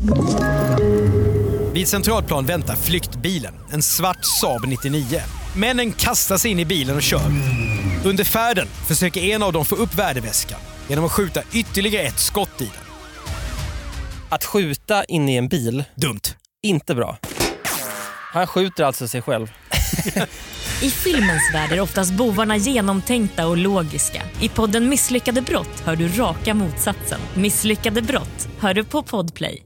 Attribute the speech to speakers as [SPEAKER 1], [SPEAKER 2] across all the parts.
[SPEAKER 1] Vid Centralplan väntar flyktbilen, en svart Saab 99. Männen kastar sig in i bilen och kör. Under färden försöker en av dem få upp värdeväskan genom att skjuta ytterligare ett skott i den.
[SPEAKER 2] Att skjuta in i en bil,
[SPEAKER 1] Dumt.
[SPEAKER 2] inte bra. Han skjuter alltså sig själv.
[SPEAKER 3] I filmens värld är oftast bovarna genomtänkta och logiska. I podden Misslyckade brott hör du raka motsatsen. Misslyckade brott hör du på Podplay.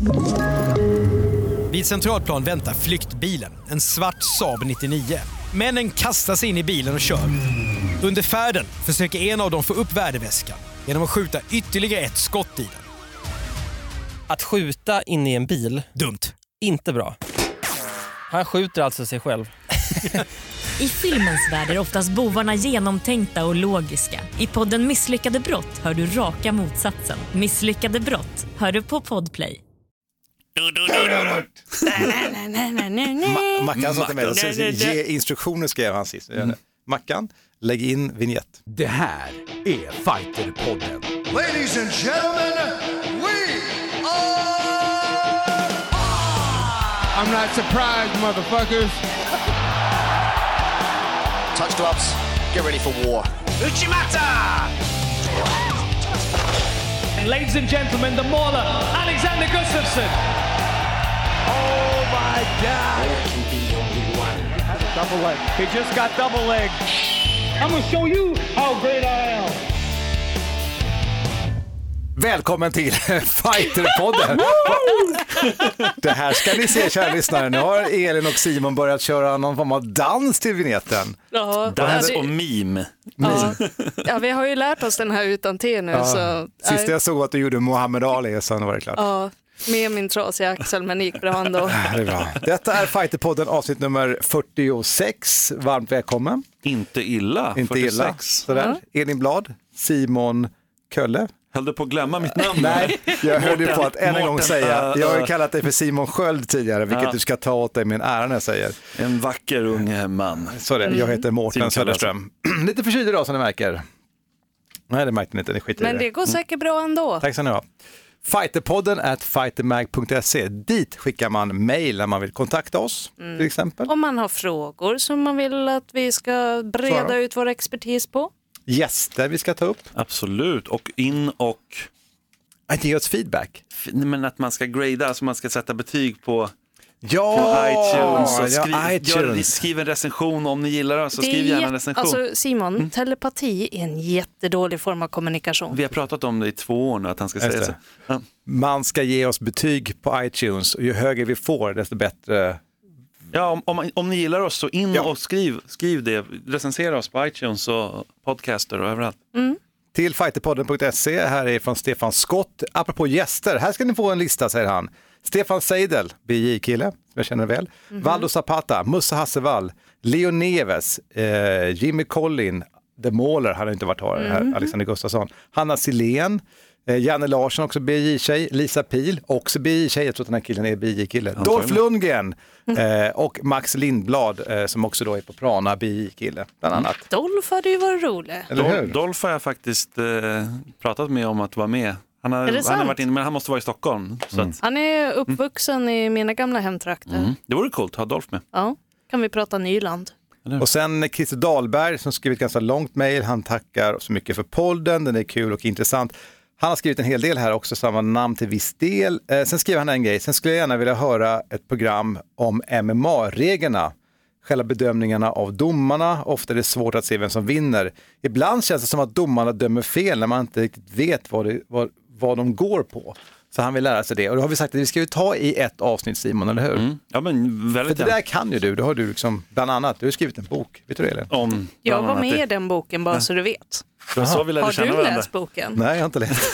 [SPEAKER 1] Vid Centralplan väntar flyktbilen, en svart Saab 99. Männen kastar sig in i bilen och kör. Under färden försöker en av dem få upp värdeväskan genom att skjuta ytterligare ett skott i den.
[SPEAKER 2] Att skjuta in i en bil,
[SPEAKER 1] Dumt.
[SPEAKER 2] inte bra. Han skjuter alltså sig själv.
[SPEAKER 3] I filmens värld är oftast bovarna genomtänkta och logiska. I podden Misslyckade brott hör du raka motsatsen. Misslyckade brott hör du på Podplay.
[SPEAKER 4] Mackan sa till mig att ge instruktioner, skrev han sist. Mackan, lägg in vignett.
[SPEAKER 5] Det här är Fighterpodden.
[SPEAKER 6] Ladies and gentlemen, we are...
[SPEAKER 7] I'm not surprised, motherfuckers.
[SPEAKER 6] Touch gloves, get ready for war.
[SPEAKER 8] Uchimata! And ladies and gentlemen, the mauler, Alexander Gustafsson.
[SPEAKER 7] Oh my God! Double leg. He just got double leg.
[SPEAKER 8] I'm gonna show you how great I am.
[SPEAKER 4] Välkommen till Fighterpodden. Det här ska ni se, kära lyssnare. Nu har Elin och Simon börjat köra någon form av dans till vignetten.
[SPEAKER 9] Ja,
[SPEAKER 10] dans och meme.
[SPEAKER 9] Ja, vi har ju lärt oss den här utan till nu.
[SPEAKER 4] Ja.
[SPEAKER 9] Så,
[SPEAKER 4] Sist jag såg att du gjorde Muhammad Ali, så var det klart.
[SPEAKER 9] Ja, med min trasiga axel, men det gick bra ändå.
[SPEAKER 4] Det är bra. Detta är Fighterpodden, avsnitt nummer 46. Varmt välkommen.
[SPEAKER 10] Inte illa.
[SPEAKER 4] Inte
[SPEAKER 10] 46.
[SPEAKER 4] illa. Sådär. Elin Blad, Simon Kölle.
[SPEAKER 10] Höll du på att glömma mitt namn?
[SPEAKER 4] Nej, jag höll ju på att än en gång säga. Jag har ju kallat dig för Simon Sköld tidigare, vilket du ska ta åt dig min ära när jag säger.
[SPEAKER 10] En vacker ung man.
[SPEAKER 4] Så det, jag heter Mårten Söderström. Lite förkyld idag som ni märker. Nej, det märkte ni inte, det skiter i
[SPEAKER 9] Men det går säkert bra ändå.
[SPEAKER 4] Tack så ni ha. Fighterpodden @fightermag.se. Dit skickar man mejl när man vill kontakta oss, till exempel.
[SPEAKER 9] Om man har frågor som man vill att vi ska breda ut vår expertis på.
[SPEAKER 4] Gäster vi ska ta upp.
[SPEAKER 10] Absolut, och in och...
[SPEAKER 4] Att ge oss feedback.
[SPEAKER 10] Men att man ska grada, alltså man ska sätta betyg på
[SPEAKER 4] iTunes.
[SPEAKER 10] Och skriv en recension om ni gillar det, så skriv gärna en recension.
[SPEAKER 9] Alltså Simon, telepati är en jättedålig form av kommunikation.
[SPEAKER 10] Vi har pratat om det i 2 år nu, att han ska säga så. Ja.
[SPEAKER 4] Man ska ge oss betyg på iTunes, och ju högre vi får, desto bättre.
[SPEAKER 10] Ja, om ni gillar oss så in och skriv det. Recensera oss på iTunes och podcaster och överallt.
[SPEAKER 4] Till fighterpodden.se, här är från Stefan Skott. Apropå gäster, här ska ni få en lista, säger han. Stefan Seidel, BJ-kille, som jag känner väl. Valdo Zapata, Musa Hassevall, Leo Neves, Jimmy Collin, The Mauler, han har inte varit här, Alexander Gustafsson. Hanna Silén, Janne Larsson, också BJ-tjej, Lisa Pil, också BJ-tjej, jag tror att den här killen är BJ-kille. Dolph Lundgren och Max Lindblad, som också då är på Prana, BJ-kille, bland annat.
[SPEAKER 9] Dolph hade ju varit rolig.
[SPEAKER 10] Dolph har jag faktiskt pratat med om att vara med. Han har varit inne, men han måste vara i Stockholm. Så att...
[SPEAKER 9] Han är uppvuxen i mina gamla hemtrakter.
[SPEAKER 10] Det vore coolt att ha Dolph med.
[SPEAKER 9] Ja, kan vi prata Nyland.
[SPEAKER 4] Och sen Christer Dahlberg som skrivit ganska långt mejl. Han tackar så mycket för podden, den är kul och intressant. Han har skrivit en hel del här också, samma namn till viss del. Sen skriver han en grej, sen skulle jag gärna vilja höra ett program om MMA-reglerna. Själva bedömningarna av domarna, ofta är det svårt att se vem som vinner. Ibland känns det som att domarna dömer fel när man inte riktigt vet vad de går på. Så han vill lära sig det. Och då har vi sagt att vi ska ju ta i ett avsnitt, Simon, eller hur?
[SPEAKER 10] Ja, men väldigt.
[SPEAKER 4] För det där kan ju du. Då har du liksom, bland annat, du har skrivit en bok. Vet du det, Elin?
[SPEAKER 9] Jag var med i den boken, bara så du vet.
[SPEAKER 10] Så vi
[SPEAKER 9] har du läst boken?
[SPEAKER 4] Nej, jag har inte läst.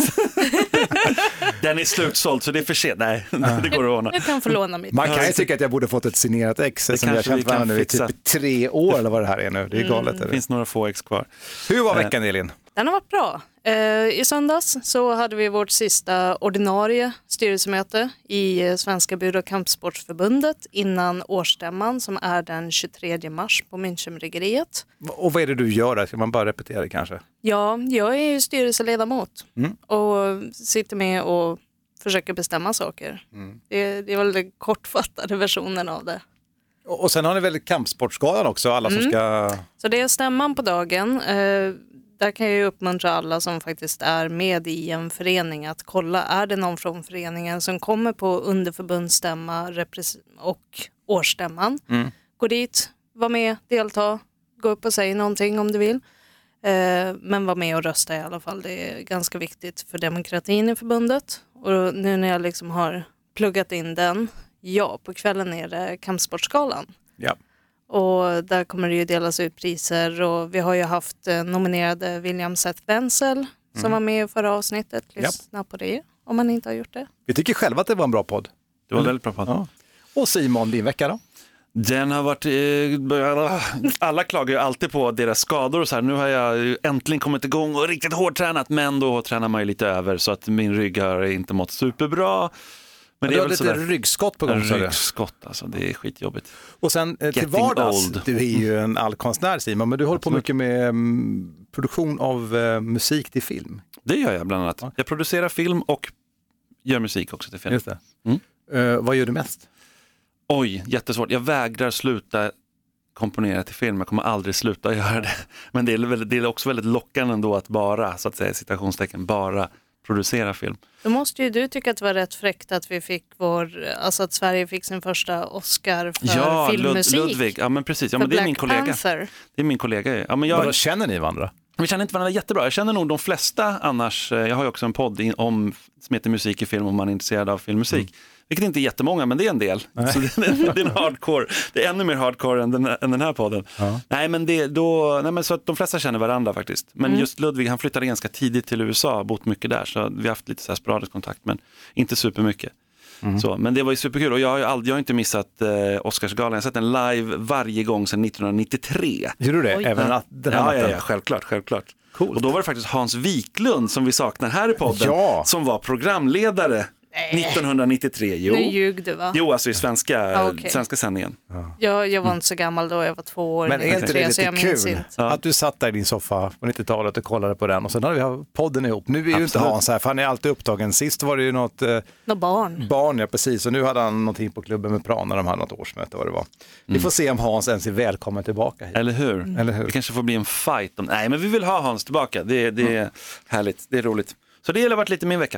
[SPEAKER 10] Den är slutsåld, så det är för sent. Nej, det går att ordna.
[SPEAKER 9] Jag kan få låna mitt.
[SPEAKER 4] Man kan ju tycka att jag borde fått ett signerat ex som jag har känt varandra nu i typ 3 år eller vad det här är nu. Det är galet.
[SPEAKER 10] Det finns några få ex kvar.
[SPEAKER 4] Hur var veckan, Elin?
[SPEAKER 9] Den har varit bra. I söndags så hade vi vårt sista ordinarie styrelsemöte i Svenska Bud- och kampsportsförbundet innan årsstämman som är den 23 mars på Münchenbryggeriet.
[SPEAKER 4] Och vad är det du gör där? Ska man bara repetera det kanske?
[SPEAKER 9] Ja, jag är ju styrelseledamot och sitter med och försöker bestämma saker. Det är väl den kortfattade versionen av det.
[SPEAKER 4] Och sen har ni väl kampsportskalan också, alla som ska...
[SPEAKER 9] Så det är stämman på dagen. Där kan jag ju uppmuntra alla som faktiskt är med i en förening att kolla, är det någon från föreningen som kommer på underförbundsstämma och årsstämman. Gå dit, var med, delta, gå upp och säg någonting om du vill. Men var med och rösta i alla fall. Det är ganska viktigt för demokratin i förbundet. Och nu när jag liksom har pluggat in den, på kvällen är det kampsportskalan.
[SPEAKER 4] Ja.
[SPEAKER 9] Och där kommer det ju delas ut priser och vi har ju haft nominerade William Seth Wenzel som var med i förra avsnittet. Lyssna på det om man inte har gjort det.
[SPEAKER 4] Vi tycker själva att det var en bra podd.
[SPEAKER 10] Det var väldigt bra podd.
[SPEAKER 4] Ja. Och Simon, din vecka då?
[SPEAKER 10] Den har varit, alla klagar ju alltid på deras skador och så här. Nu har jag äntligen kommit igång och riktigt hårt tränat, men då tränar man ju lite över så att min rygg har inte mått superbra. Men det är
[SPEAKER 4] du har
[SPEAKER 10] lite
[SPEAKER 4] lite ryggskott på gång.
[SPEAKER 10] Ryggskott, alltså det är skitjobbigt.
[SPEAKER 4] Och sen till vardags, du är ju en allkonstnär Simon, men du håller på mycket med produktion av musik till film.
[SPEAKER 10] Det gör jag bland annat. Ja. Jag producerar film och gör musik också till film.
[SPEAKER 4] Just det. Vad gör du mest?
[SPEAKER 10] Oj, jättesvårt. Jag vägrar sluta komponera till film. Jag kommer aldrig sluta göra det. Men det är också väldigt lockande ändå att bara, så att säga, citationstecken, bara producera film.
[SPEAKER 9] Då måste ju du tycka att det var rätt fräckt att vi fick att Sverige fick sin första Oscar för filmmusik.
[SPEAKER 10] Ludvig. Ja, men precis. Ja, men det är min kollega.
[SPEAKER 9] Panther.
[SPEAKER 10] Det är min kollega. Ja, men
[SPEAKER 4] Vad känner ni varandra?
[SPEAKER 10] Vi känner inte varandra jättebra. Jag känner nog de flesta annars. Jag har ju också en podd som heter Musik i film om man är intresserad av filmmusik. Vilket inte är jättemånga, men det är en del. Så det är en hardcore. Det är ännu mer hardcore än den här podden. Ja. Nej, men så att de flesta känner varandra faktiskt. Men just Ludvig, han flyttade ganska tidigt till USA och bott mycket där. Så vi har haft lite så här sporadisk kontakt, men inte supermycket. Så, men det var ju superkul och jag har inte missat Oscarsgalan. Jag har sett den live varje gång sedan 1993.
[SPEAKER 4] Gjorde du det?
[SPEAKER 9] Oj.
[SPEAKER 4] Även att den här
[SPEAKER 10] ja, självklart.
[SPEAKER 4] Coolt.
[SPEAKER 10] Och då var det faktiskt Hans Wiklund som vi saknar här i podden som var programledare 1993. Jo.
[SPEAKER 9] Nu ljug du, va?
[SPEAKER 10] Jo, alltså i svenska sändningen.
[SPEAKER 9] Jag var inte så gammal då, jag var 2 år.
[SPEAKER 4] Men är inte det lite kul att du satt där i din soffa på 90-talet och kollade på den och sen hade vi podden ihop. Nu är ju inte Hans här, för han är alltid upptagen. Sist var det ju något barn, ja precis. Och nu hade han någonting på klubben med Prana, de hade något årsmöte, vad det var. Vi får se om Hans ens är välkommen tillbaka hit.
[SPEAKER 10] Eller hur? Det kanske får bli en fight. Nej, men vi vill ha Hans tillbaka. Det är härligt, det är roligt. Så det har varit lite min vecka.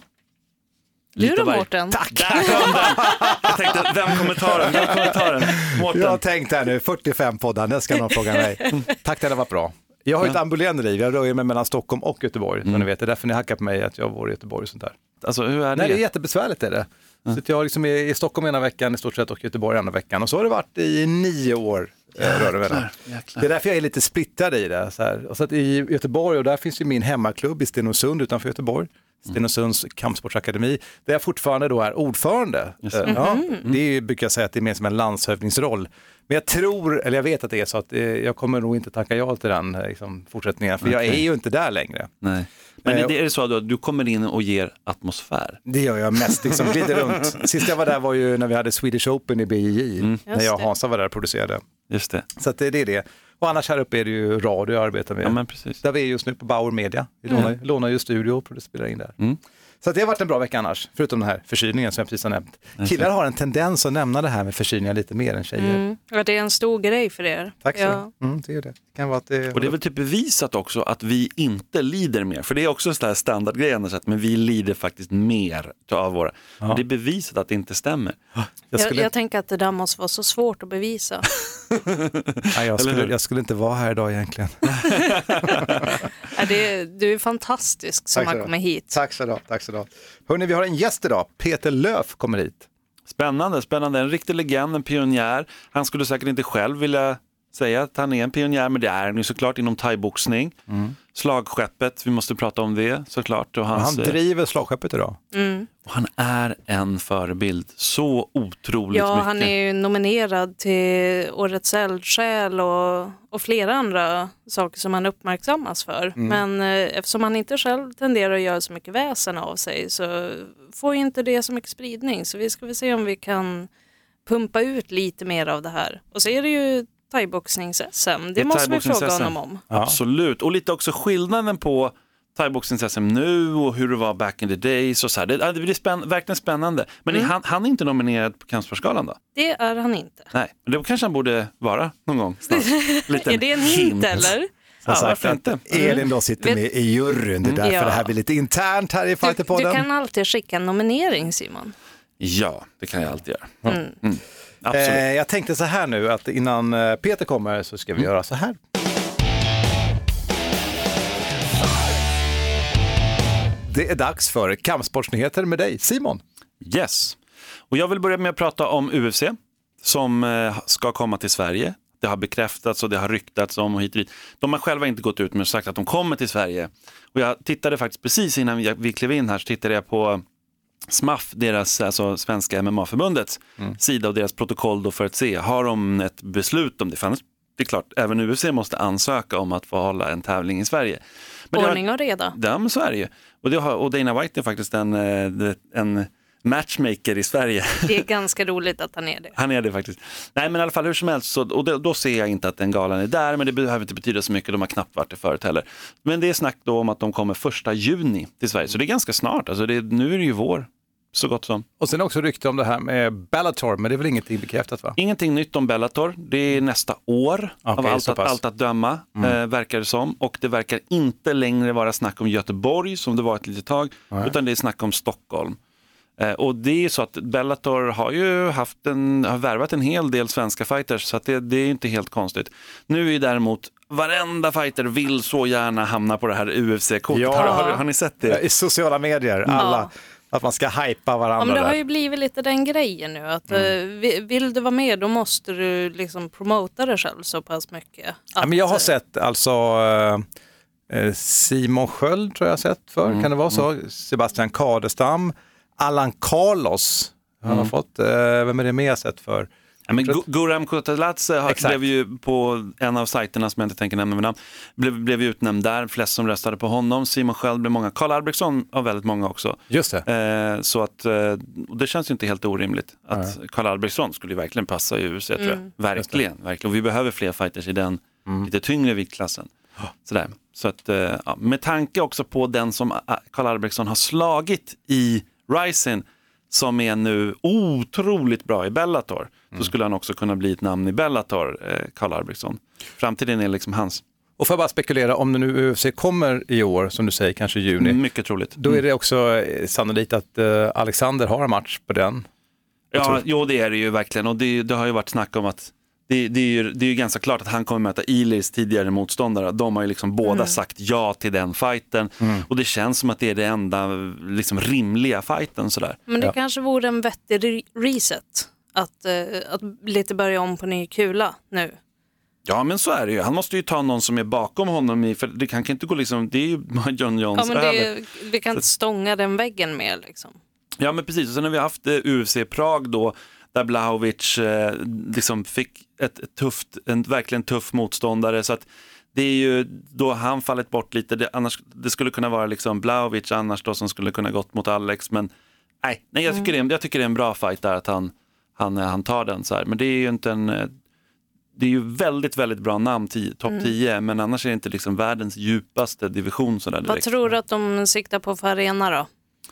[SPEAKER 9] Du då, Mårten?
[SPEAKER 4] Tack!
[SPEAKER 10] Jag tänkte, vem kommentaren? Mårten.
[SPEAKER 4] Jag tänkte här nu, 45 poddar, det ska någon fråga mig. Tack, det var bra. Jag har ett ambulerande liv, jag rör mig mellan Stockholm och Göteborg. Som ni vet, det är därför ni hackar på mig att jag var i Göteborg och sånt där.
[SPEAKER 10] Alltså, hur är det?
[SPEAKER 4] Nej, det är jättebesvärligt är det. Så att jag liksom är i Stockholm ena veckan i stort sett och Göteborg andra veckan. Och så har det varit i 9 år. Det är därför jag är lite splittrad i det. Så här. Och så att i Göteborg, och där finns ju min hemmaklubb i Stenungsund utanför Göteborg. Stenungsunds kampsportsakademi, där jag fortfarande då är ordförande. Det brukar jag säga att det är mer som en landshövdningsroll. Men jag vet att det är så att jag kommer nog inte tacka ja till den fortsättningen, för jag är ju inte där längre.
[SPEAKER 10] Nej. Men är det så att du kommer in och ger atmosfär?
[SPEAKER 4] Det gör jag mest, glider runt. Sist jag var där var ju när vi hade Swedish Open i BJJ, när jag och Hansa var där och producerade.
[SPEAKER 10] Just det.
[SPEAKER 4] Så att det är det. Och annars här uppe är det ju radio jag arbetar med.
[SPEAKER 10] Ja, men precis.
[SPEAKER 4] Där vi är just nu på Bauer Media. Vi lånar ju studio och spelar in där. Så att det har varit en bra vecka annars, förutom den här förkylningen som jag precis har nämnt. Killar har en tendens att nämna det här med förkylningar lite mer än tjejer.
[SPEAKER 9] Ja, det är en stor grej för er.
[SPEAKER 4] Tack så. Det är det. Kan vara att det...
[SPEAKER 10] Och det är väl typ bevisat också att vi inte lider mer. För det är också en sån här standardgrej, men vi lider faktiskt mer av våra. Och det är bevisat att det inte stämmer.
[SPEAKER 9] Jag tänker att det där måste vara så svårt att bevisa.
[SPEAKER 4] Jag skulle inte vara här idag egentligen.
[SPEAKER 9] Du är fantastisk som har kommit hit.
[SPEAKER 4] Tack så du. Hörrni, vi har en gäst idag. Peter Löf kommer hit.
[SPEAKER 10] Spännande. En riktig legend, en pionjär. Han skulle säkert inte själv vilja säga att han är en pionjär, men det är han ju såklart inom thaiboxning. Slagskeppet, vi måste prata om det såklart. Och
[SPEAKER 4] han driver slagskeppet idag.
[SPEAKER 10] Och han är en förebild. Så otroligt mycket.
[SPEAKER 9] Ja, han är ju nominerad till Årets eldsjäl och flera andra saker som han uppmärksammas för. Men eftersom han inte själv tenderar att göra så mycket väsen av sig så får ju inte det så mycket spridning. Så vi ska väl se om vi kan pumpa ut lite mer av det här. Och så är det ju thaiboxnings-SM. Det måste vi fråga honom om.
[SPEAKER 10] Absolut. Och lite också skillnaden på thaiboxnings-SM nu och hur det var back in the days och så här. Det blir verkligen spännande. Men han är inte nominerad på Kampsportsgalan då?
[SPEAKER 9] Det är han inte.
[SPEAKER 10] Nej, men det kanske han borde vara någon gång snart.
[SPEAKER 9] Är det en hint eller?
[SPEAKER 4] Som sagt, inte. Elin då sitter med i juryn. Det är därför det här blir lite internt här i Fighterpodden.
[SPEAKER 9] Du kan alltid skicka en nominering, Simon.
[SPEAKER 10] Ja, det kan jag alltid göra. Absolut.
[SPEAKER 4] Jag tänkte så här nu att innan Peter kommer så ska vi göra så här. Det är dags för kampsportsnyheter med dig, Simon.
[SPEAKER 10] Yes. Och jag vill börja med att prata om UFC som ska komma till Sverige. Det har bekräftats och det har ryktats om och hit och dit. De har själva inte gått ut med och sagt att de kommer till Sverige. Och jag tittade faktiskt precis innan vi klev in här så tittade jag på SMAF, deras, alltså Svenska MMA-förbundets sida och deras protokoll då för att se. Har de ett beslut om det? För det är klart, även UFC måste ansöka om att få hålla en tävling i Sverige. Men
[SPEAKER 9] ordning och reda.
[SPEAKER 10] Ja, men så är det ju. Och Dana White är faktiskt en matchmaker i Sverige.
[SPEAKER 9] Det är ganska roligt att han är det.
[SPEAKER 10] Han är det faktiskt. Nej, men i alla fall hur som helst då ser jag inte att den galan är där, men det behöver inte betyda så mycket, de har knappt varit det förut heller. Men det är snack då om att de kommer 1 juni till Sverige, så det är ganska snart. Alltså nu är det ju vår, så gott som.
[SPEAKER 4] Och sen också rykte om det här med Bellator, men det är väl ingenting bekräftat va?
[SPEAKER 10] Ingenting nytt om Bellator, det är nästa år av allt att döma, verkar det som. Och det verkar inte längre vara snack om Göteborg som det var ett litet tag, utan det är snack om Stockholm. Och det är så att Bellator har ju har värvat en hel del svenska fighters, så att det är inte helt konstigt. Nu är däremot varenda fighter vill så gärna hamna på det här UFC-kortet.
[SPEAKER 4] Ja.
[SPEAKER 10] Har ni sett det?
[SPEAKER 4] I sociala medier, alla. Att man ska hypa varandra.
[SPEAKER 9] Ja, men det har ju blivit lite den grejen nu. Att, vill du vara med, då måste du liksom promota dig själv så pass mycket.
[SPEAKER 4] Ja, men jag har sett alltså Simon Sköld tror jag har sett för. Kan det vara så? Sebastian Kadestam, Allan Carlos han har fått. Vem är det mer sett för?
[SPEAKER 10] Ja, men Guram Kutaladze blev ju på en av sajterna som jag inte tänker nämna med namn, blev ju utnämnd där, flest som röstade på honom. Simon Sköld blev många, Karl Albrektsson har väldigt många också.
[SPEAKER 4] Just
[SPEAKER 10] det. Så att och det känns ju inte helt orimligt att Karl Albrektsson skulle ju verkligen passa i UFC tror jag. Verkligen. Och vi behöver fler fighters i den lite tyngre viktklassen. Sådär. Så att med tanke också på den som Karl Albrektsson har slagit i Rising, som är nu otroligt bra i Bellator, så skulle han också kunna bli ett namn i Bellator, Karl Albrektsson. Framtiden är liksom hans.
[SPEAKER 4] Och för att bara spekulera, om det nu UFC kommer i år, som du säger, kanske juni.
[SPEAKER 10] Mycket troligt.
[SPEAKER 4] Då är det också sannolikt att Alexander har en match på den.
[SPEAKER 10] Ja, det är det ju verkligen. Och det har ju varit snack om att det är ju ganska klart att han kommer möta Ilis tidigare motståndare. De har ju liksom båda sagt ja till den fighten. Och det känns som att det är det enda liksom rimliga fighten sådär.
[SPEAKER 9] Men det kanske vore en vettig reset att lite börja om på ny kula nu.
[SPEAKER 10] Ja, men så är det ju. Han måste ju ta någon som är bakom honom för det kan inte gå liksom, det är ju John Jones över.
[SPEAKER 9] Vi kan inte stånga den väggen med liksom.
[SPEAKER 10] Ja, men precis. Och sen har vi haft UFC Prag då, där Blachowicz liksom fick en verkligen tuff motståndare, så att det är ju då han fallit bort lite. Annars det skulle kunna vara liksom Blachowicz annars då som skulle kunna gått mot Alex, men nej jag tycker det är en bra fight där att han tar den så här. Men det är ju inte det är ju väldigt, väldigt bra namn, topp 10, men annars är det inte liksom världens djupaste division så där direkt.
[SPEAKER 9] Vad tror du att de siktar på för arena då?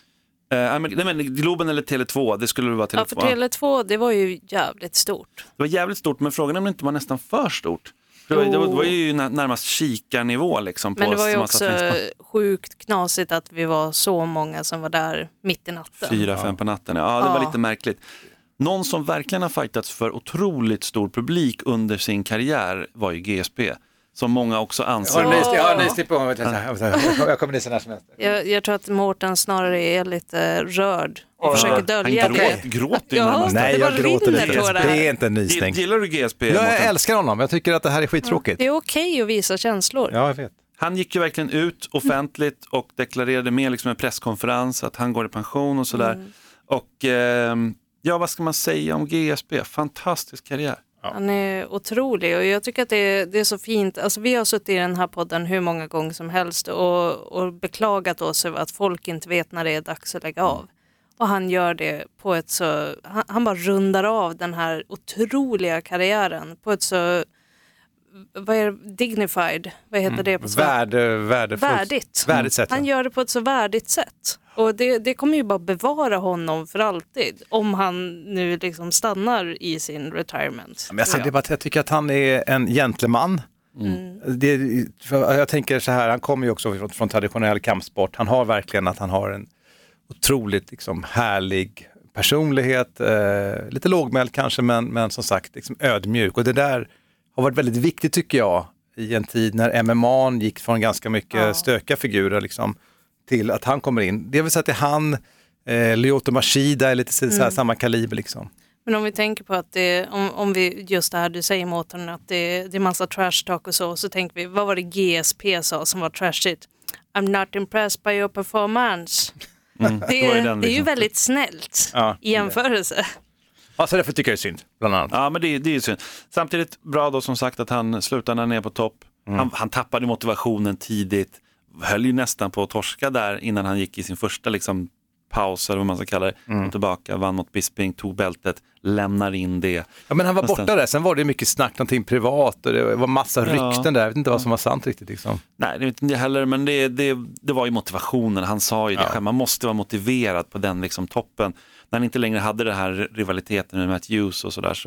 [SPEAKER 10] Men Globen eller Tele2, det skulle vara Tele2.
[SPEAKER 9] Ja, för Tele2, det var ju jävligt stort.
[SPEAKER 10] Det var jävligt stort, men frågan är om det inte var nästan för stort. Det var ju närmast kikarnivå liksom.
[SPEAKER 9] Men det var ju också sjukt knasigt att vi var så många som var där mitt i natten.
[SPEAKER 10] 4-5 på natten, ja det var lite märkligt. Någon som verkligen har fightats för otroligt stor publik under sin karriär var ju GSP. Som många också anser.
[SPEAKER 4] Jag kommer nysa när som helst.
[SPEAKER 9] Jag tror att Mårten snarare är lite rörd och försöker dölja
[SPEAKER 10] han gråter närmast.
[SPEAKER 4] Nej, jag gråter lite. Det är inte en nysning.
[SPEAKER 10] Gillar du GSP?
[SPEAKER 4] Jag älskar honom. Jag tycker att det här är skittråkigt.
[SPEAKER 9] Det är okej att visa känslor.
[SPEAKER 4] Ja, jag vet.
[SPEAKER 10] Han gick ju verkligen ut offentligt och deklarerade med liksom en presskonferens att han går i pension och sådär. Och vad ska man säga om GSP? Fantastisk karriär.
[SPEAKER 9] Han är otrolig och jag tycker att det är så fint. Alltså, vi har suttit i den här podden hur många gånger som helst och beklagat oss över att folk inte vet när det är dags att lägga av. Och han gör det på ett så... Han bara rundar av den här otroliga karriären på ett så vad är dignified? Vad heter det på
[SPEAKER 4] Värdigt sätt.
[SPEAKER 9] Han gör det på ett så värdigt sätt. Och det kommer ju bara bevara honom för alltid. Om han nu liksom stannar i sin retirement.
[SPEAKER 4] Men jag tycker att han är en gentleman. Jag tänker så här, han kommer ju också från traditionell kampsport. Han har verkligen en otroligt liksom, härlig personlighet. Lite lågmäld kanske, men som sagt liksom, ödmjuk. Och det där har varit väldigt viktigt tycker jag i en tid när MMA gick från ganska mycket stökiga figurer liksom, till att han kommer in. Det vill säga att han, Lyoto Machida är lite så här, samma kaliber liksom.
[SPEAKER 9] Men om vi tänker på att om vi just det här du säger mot honom, att det är massa trash talk och så tänker vi, vad var det GSP sa som var trashigt? I'm not impressed by your performance. Det är ju väldigt snällt i jämförelse.
[SPEAKER 4] Så därför tycker jag det är synd, bland annat.
[SPEAKER 10] Ja, men det är synd. Samtidigt bra då som sagt att han slutade ner på topp. Han tappade motivationen tidigt. Höll ju nästan på att torska där innan han gick i sin första liksom, paus eller vad man ska kalla det. Och tillbaka, vann mot Bisping, tog bältet, lämnar in det.
[SPEAKER 4] Ja, men han var borta där. Sen var det mycket snack, någonting privat och det var massa rykten där. Jag vet inte vad som var sant riktigt liksom.
[SPEAKER 10] Nej, det vet inte heller, men det var ju motivationen. Han sa ju det själv. Man måste vara motiverad på den liksom, toppen. När han inte längre hade den här rivaliteten med Matt Hughes och sådär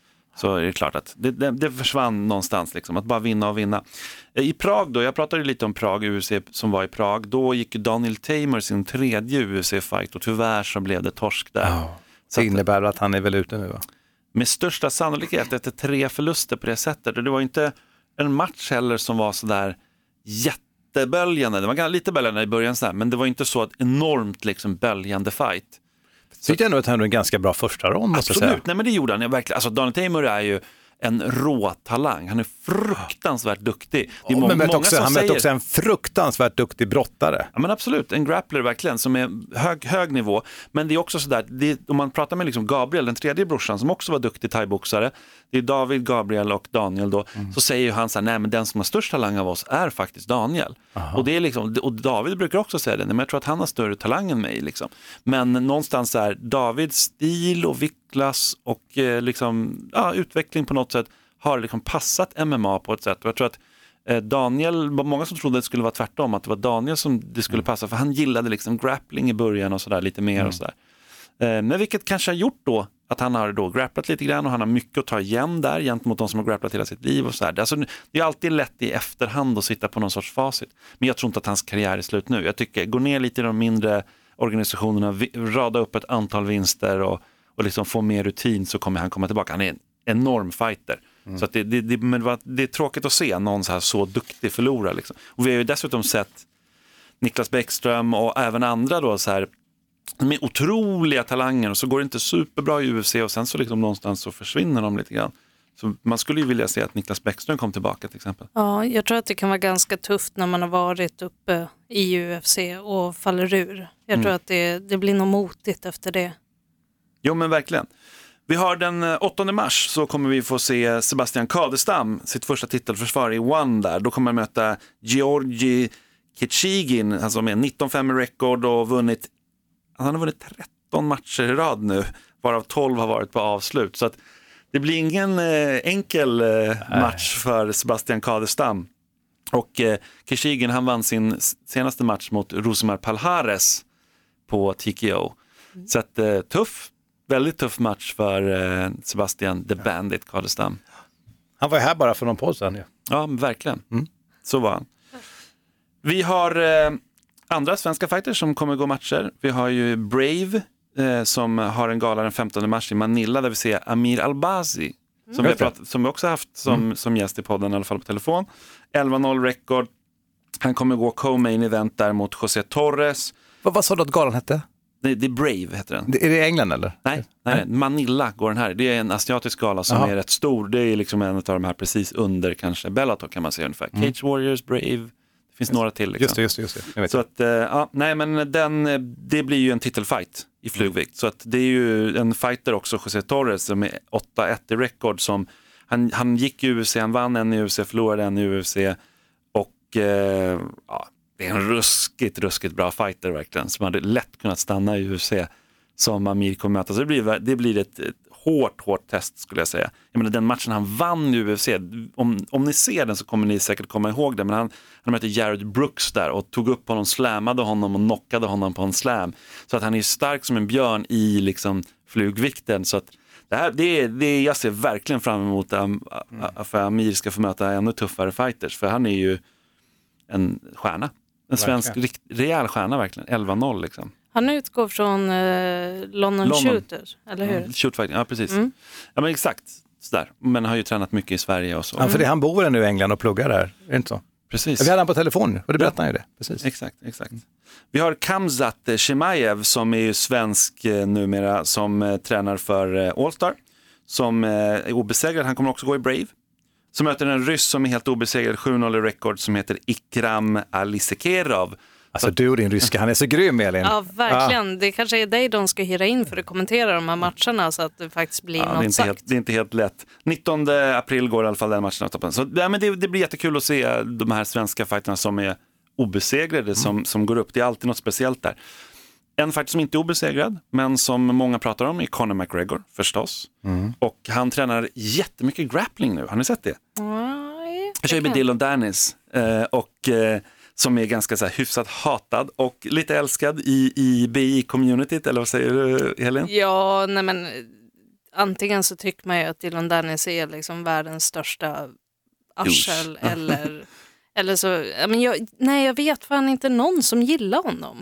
[SPEAKER 10] så är det klart att det försvann någonstans liksom, att bara vinna och vinna. I Prag då, jag pratade lite om Prag, UFC som var i Prag, då gick Daniel Tamer sin 3:e UFC-fight och tyvärr så blev det torsk där.
[SPEAKER 4] Så det innebär att han är väl ute nu va?
[SPEAKER 10] Med största sannolikhet efter 3 förluster på det sättet, och det var inte en match heller som var sådär jätteböljande, det var lite böljande i början sådär, men det var inte så ett enormt liksom böljande fight.
[SPEAKER 4] Tyckte jag nog att han hade en ganska bra första rond, måste jag säga.
[SPEAKER 10] Absolut, nej men det gjorde han verkligen. Alltså Daniel Tamer är ju en rå talang. Han är fruktansvärt duktig. Det är
[SPEAKER 4] men han möter också en fruktansvärt duktig brottare.
[SPEAKER 10] Ja men absolut, en grappler verkligen som är hög nivå. Men det är också sådär, om man pratar med liksom Gabriel, den 3:e brorsan som också var duktig thaiboxare. Det är David, Gabriel och Daniel då. Så säger han så här, nej men den som har störst talang av oss är faktiskt Daniel. Och det är liksom, och David brukar också säga det, men jag tror att han har större talang än mig liksom. Men någonstans är Davids stil och viktklass och liksom, utveckling på något sätt har liksom passat MMA på ett sätt. Och jag tror att Daniel, många som trodde att det skulle vara tvärtom, att det var Daniel som det skulle passa, för han gillade liksom grappling i början och sådär lite mer och sådär. Men vilket kanske har gjort då att han har då grapplat lite grann och han har mycket att ta igen där gentemot de som har grapplat hela sitt liv och sådär. Alltså, det är alltid lätt i efterhand att sitta på någon sorts facit. Men jag tror inte att hans karriär är slut nu. Jag tycker, gå ner lite i de mindre organisationerna, rada upp ett antal vinster och liksom få mer rutin, så kommer han komma tillbaka. Han är en enorm fighter. Så att det är tråkigt att se någon så duktig förlora. Liksom. Och vi har ju dessutom sett Niklas Bäckström och även andra då så här med otroliga talanger, och så går det inte superbra i UFC och sen så liksom någonstans så försvinner de lite grann. Så man skulle ju vilja se att Niklas Bäckström kom tillbaka till exempel.
[SPEAKER 9] Ja, jag tror att det kan vara ganska tufft när man har varit uppe i UFC och faller ur. Jag tror att det blir nog motigt efter det.
[SPEAKER 10] Jo men verkligen. Vi har den 8 mars så kommer vi få se Sebastian Kadestam, sitt första titelförsvar i One där. Då kommer han möta Georgi Kechigin, alltså med 19-5 rekord och han har vunnit 13 matcher i rad nu, varav 12 har varit på avslut. Så att det blir ingen enkel match för Sebastian Kadestam. Och Kechigin, han vann sin senaste match mot Rosemar Palhares på TKO. Så att väldigt tuff match för Sebastian The Bandit Kadestam.
[SPEAKER 4] Han var här bara för någon podd sedan.
[SPEAKER 10] Ja, verkligen. Så var han. Vi har andra svenska fighters som kommer gå matcher. Vi har ju Brave som har en gala den 15 mars i Manila där vi ser Amir Albazi som vi också haft som gäst i podden, i alla fall på telefon. 11-0 rekord. Han kommer gå co-main event där mot José Torres.
[SPEAKER 4] Vad sa du att galan hette?
[SPEAKER 10] Det är Brave heter den.
[SPEAKER 4] Är det England eller?
[SPEAKER 10] Nej, Manila går den här. Det är en asiatisk gala som är rätt stor. Det är liksom en av de här precis under kanske Bellator kan man säga ungefär. Cage Warriors, Brave. Det finns några till. Liksom.
[SPEAKER 4] Just det. Jag vet.
[SPEAKER 10] Så att, nej men det blir ju en titelfight i flugvikt. Så att det är ju en fighter också, José Torres, som är 8-1 i rekord. Som, han gick i UFC, han vann en i UFC, förlorade en i UFC. Och det är en ruskigt bra fighter verkligen. Som hade lätt kunnat stanna i UFC som Amir kommer möta. Så det blir ett hårt test skulle jag säga. Jag menar, den matchen han vann i UFC, om ni ser den så kommer ni säkert komma ihåg det, men han mötte Jared Brooks där och tog upp honom, slammade honom och knockade honom på en slam. Så att han är stark som en björn i liksom flugvikten, så att det jag ser verkligen fram emot för Amir ska få möta ännu tuffare fighters, för han är ju en stjärna. En svensk rejäl stjärna verkligen. 11-0 liksom.
[SPEAKER 9] Han utgår från London Shooters, eller hur?
[SPEAKER 10] Shootfighting, ja precis. Ja men exakt, sådär. Men har ju tränat mycket i Sverige och så.
[SPEAKER 4] Ja, för det han bor nu i England och pluggar där, är det inte så?
[SPEAKER 10] Precis.
[SPEAKER 4] Vi hade han på telefon och det berättade han ju det. Precis.
[SPEAKER 10] Exakt. Vi har Khamzat Chimaev som är ju svensk numera, som tränar för All-Star. Som är obesegrad, han kommer också gå i Brave. Så möter en ryss som är helt obesegrad, 7-0 i rekord, som heter Ikram Alisekerov.
[SPEAKER 4] Alltså du och din ryska, han är så grym, Elin.
[SPEAKER 9] Ja, verkligen. Det kanske är dig de ska hyra in för att kommentera de här matcherna så att det faktiskt blir något sagt.
[SPEAKER 10] Det är inte helt lätt. 19 april går i alla fall den matchen. Så men det blir jättekul att se de här svenska fighterna som är obesegrade som går upp. Det är alltid något speciellt där. En fighter som inte är obesegrad, men som många pratar om, är Conor McGregor förstås. Och han tränar jättemycket grappling nu. Har ni sett det? Jag kör med Dillon Danis som är ganska så här hyfsat hatad och lite älskad i BI-communityt, eller vad säger du, Helene?
[SPEAKER 9] Ja, nej men antingen så tycker man ju att Dillon Danis är liksom världens största arsel eller så, men jag vet fan inte någon som gillar honom.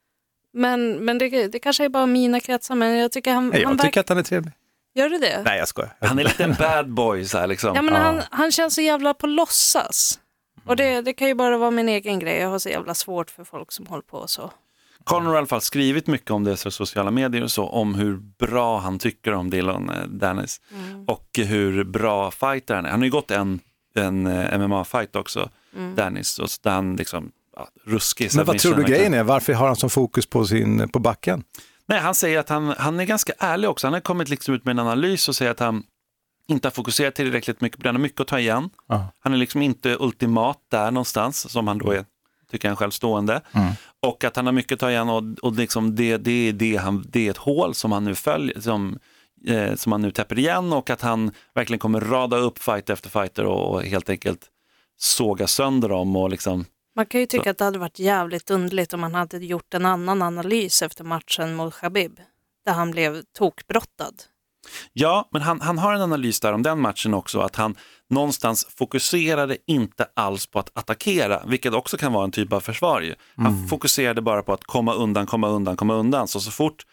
[SPEAKER 9] Men det kanske är bara mina kretsar, men jag tycker
[SPEAKER 4] jag tycker att han är trevlig.
[SPEAKER 9] Gör du det?
[SPEAKER 4] Nej, jag skojar.
[SPEAKER 10] Han är lite en bad boy så här liksom.
[SPEAKER 9] Ja, men han känns så jävla på låtsas. Och det kan ju bara vara min egen grej. Jag har så jävla svårt för folk som håller på så.
[SPEAKER 10] Conor har i alla fall skrivit mycket om det i sociala medier och så, om hur bra han tycker om Dillon Danis. Och hur bra fighter han är. Han har ju gått en MMA-fight också, Danis. Och så han liksom ruskig.
[SPEAKER 4] Men vad tror du grejen är? Varför har han som fokus på backen?
[SPEAKER 10] Nej, han säger att han är ganska ärlig också. Han har kommit liksom ut med en analys och säger att han inte har fokuserat tillräckligt mycket på det. Han har mycket att ta igen. Han är liksom inte ultimat där någonstans, som han då är, tycker han själv, stående. Och att han har mycket att ta igen och liksom det är ett hål som han nu följer, som han nu täpper igen, och att han verkligen kommer rada upp fight efter fighter och helt enkelt såga sönder dem och liksom.
[SPEAKER 9] Man kan ju tycka att det hade varit jävligt underligt om man hade gjort en annan analys efter matchen mot Khabib, där han blev tokbrottad. Ja,
[SPEAKER 10] men han har en analys där om den matchen också, att han någonstans fokuserade inte alls på att attackera, vilket också kan vara en typ av försvar. Han fokuserade bara på att komma undan. Så fort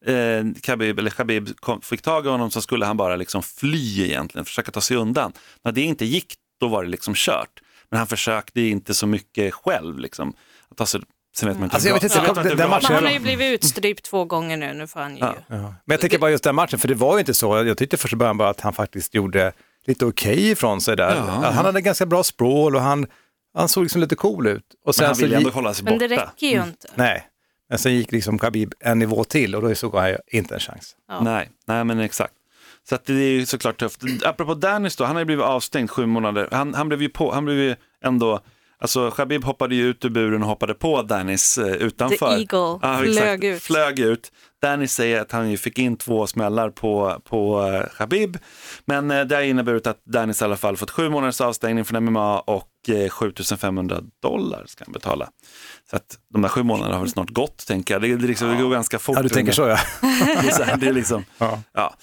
[SPEAKER 10] Khabib fick tag i honom så skulle han bara liksom fly egentligen, försöka ta sig undan. När det inte gick, då var det liksom kört. Men han försökte inte så mycket själv liksom att ta sig. Sen vet man inte.
[SPEAKER 9] Han har ju blivit utstrypt 2 gånger nu får han ju. Ja.
[SPEAKER 4] Men jag tänker bara just den matchen, för det var ju inte så. Jag tyckte först i början bara att han faktiskt gjorde lite okej ifrån sig där. Han hade ganska bra språl och han såg liksom lite cool ut. Och sen
[SPEAKER 10] men han ville ändå hålla sig borta.
[SPEAKER 9] Men det räcker ju inte.
[SPEAKER 4] Nej, men sen gick liksom Khabib en nivå till och då såg han ju inte en chans.
[SPEAKER 10] Ja. Nej, men exakt. Så att det är ju såklart tufft. Apropå Danis då, han har ju blivit avstängd 7 månader. Han blev ju ändå. Alltså Khabib hoppade ju ut ur buren och hoppade på Danis utanför.
[SPEAKER 9] The Eagle
[SPEAKER 10] flög ut. Danis säger att han ju fick in 2 smällar på Khabib. Men det har inneburit att Danis i alla fall fått 7 månaders avstängning från MMA och $7,500 ska han betala. Så att de där 7 månaderna har väl snart gått, tänker jag. Det går ganska fort.
[SPEAKER 4] Ja, du tänker så, ja.
[SPEAKER 10] Det är liksom, ja.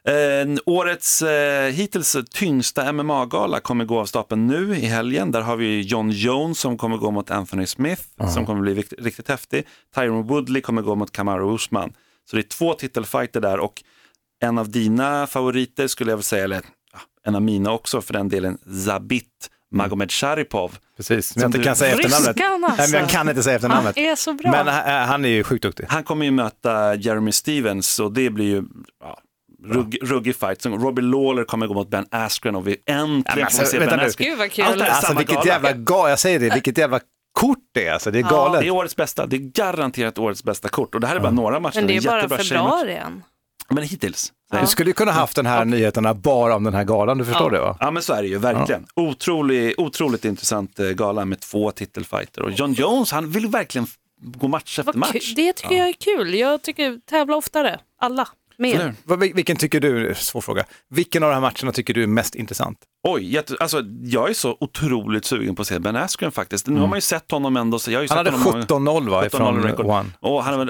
[SPEAKER 10] Årets hittills tyngsta MMA-gala kommer gå av stapeln nu i helgen. Där har vi John Jones som kommer gå mot Anthony Smith, som kommer bli riktigt häftig. Tyron Woodley kommer gå mot Kamaru Usman. Så det är 2 titelfighter där, och en av dina favoriter skulle jag väl säga, eller en av mina också för den delen, Zabit Magomedsharipov.
[SPEAKER 4] Precis, men jag inte kan säga efternamnet.
[SPEAKER 9] Alltså.
[SPEAKER 4] Nej, men jag kan inte säga efternamnet.
[SPEAKER 9] Han är så bra.
[SPEAKER 4] Men han är ju sjukt duktig.
[SPEAKER 10] Han kommer ju möta Jeremy Stevens och det blir ju ruggig fight. Så Robbie Lawler kommer gå mot Ben Askren och vi äntligen får se Ben Askren.
[SPEAKER 9] Gud vad kul.
[SPEAKER 4] Alltså vilket jävla jag säger det, vilket jävla kort det är. Alltså, det är galet.
[SPEAKER 10] Det är årets bästa, det är garanterat årets bästa kort. Och det här är bara några matcher.
[SPEAKER 9] Men det är bara februari än.
[SPEAKER 10] Men hittills.
[SPEAKER 4] Du skulle ju kunna haft den här nyheterna bara om den här galan, du förstår det, va?
[SPEAKER 10] Ja, men så är det ju, verkligen. Otroligt intressant gala med 2 titelfighter. Och John Jones, han vill verkligen gå match efter match.
[SPEAKER 9] Det tycker jag är kul. Jag tycker tävla oftare, alla. Mer.
[SPEAKER 4] Vilken tycker du, svår fråga, vilken av de här matcherna tycker du är mest intressant?
[SPEAKER 10] Oj, jag är så otroligt sugen på att se Ben Askren faktiskt. Nu har man ju sett honom ändå. Så jag har ju
[SPEAKER 4] han
[SPEAKER 10] sett
[SPEAKER 4] hade 17-0 va, från One.
[SPEAKER 10] Och han hade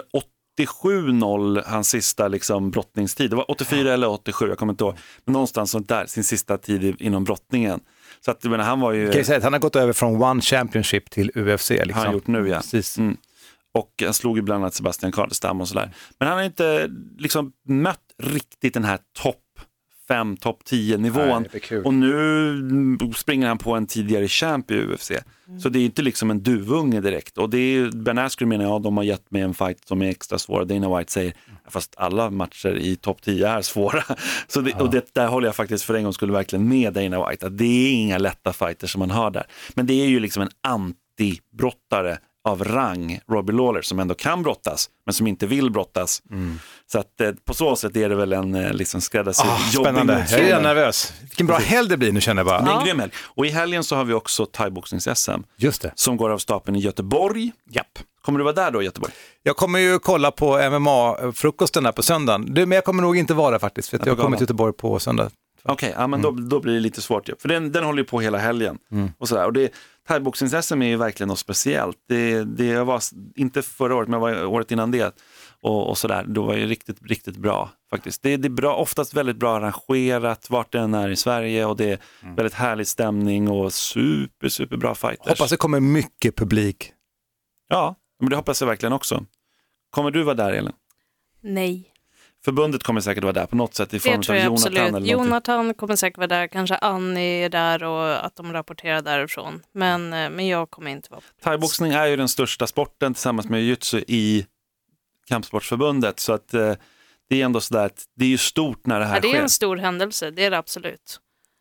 [SPEAKER 10] 87-0 hans sista liksom, brottningstid. Det var 84 eller 87, jag kommer inte ihåg. Men någonstans sånt där, sin sista tid inom brottningen. Så att, men han var ju...
[SPEAKER 4] Kan jag säga att han har gått över från One Championship till UFC. Liksom.
[SPEAKER 10] Han har gjort nu, ja.
[SPEAKER 4] Mm.
[SPEAKER 10] Och han slog ju bland annat Sebastian Kardestam och sådär. Men han har inte liksom mött riktigt den här topp 5, topp 10 nivån. Och nu springer han på en tidigare champ i UFC. Så det är inte liksom en duvunge direkt. Och det är Ben Askren menar jag, de har gett mig en fight som är extra svår. Dana White säger, fast alla matcher i topp 10 är svåra. Så och det där håller jag faktiskt för en gång skulle verkligen med Dana White. Att det är inga lätta fighters som man har där. Men det är ju liksom en antibrottare av rang, Robbie Lawler, som ändå kan brottas men som inte vill brottas. Så att på så sätt är det väl en liksom skräddarsydd
[SPEAKER 4] spännande. Jag är nervös. Vilken bra helg det blir nu känner jag bara.
[SPEAKER 10] Det är en grym helg. Och i helgen så har vi också thaiboxnings-SM.
[SPEAKER 4] Just det.
[SPEAKER 10] Som går av stapeln i Göteborg.
[SPEAKER 4] Japp.
[SPEAKER 10] Kommer du vara där då i Göteborg?
[SPEAKER 4] Jag kommer ju kolla på MMA-frukosten här på söndagen. Men jag kommer nog inte vara där faktiskt, för att jag kommer till Göteborg på söndag.
[SPEAKER 10] Okej, ja, men då blir det lite svårt. För den håller ju på hela helgen. Och sådär. Och thaiboxnings-SM är ju verkligen något speciellt. Det var inte förra året, men var året innan det. Och sådär, då var det riktigt, riktigt bra faktiskt. Det är bra, oftast väldigt bra arrangerat vart det än är i Sverige. Och det är väldigt härlig stämning och super bra fighters.
[SPEAKER 4] Hoppas det kommer mycket publik.
[SPEAKER 10] Ja, men det hoppas jag verkligen också. Kommer du vara där, Elin?
[SPEAKER 9] Nej.
[SPEAKER 10] Förbundet kommer säkert vara där på något sätt i form av Jonathan
[SPEAKER 9] absolut.
[SPEAKER 10] eller
[SPEAKER 9] Jonathan kommer säkert vara där, kanske Annie är där och att de rapporterar därifrån. Men jag kommer inte vara på plats.
[SPEAKER 10] Thaiboxning är ju den största sporten tillsammans med jiu-jitsu i kampsportsförbundet, så att det är ändå sådär att det är ju stort när det här sker.
[SPEAKER 9] Det är en stor händelse, det är det absolut.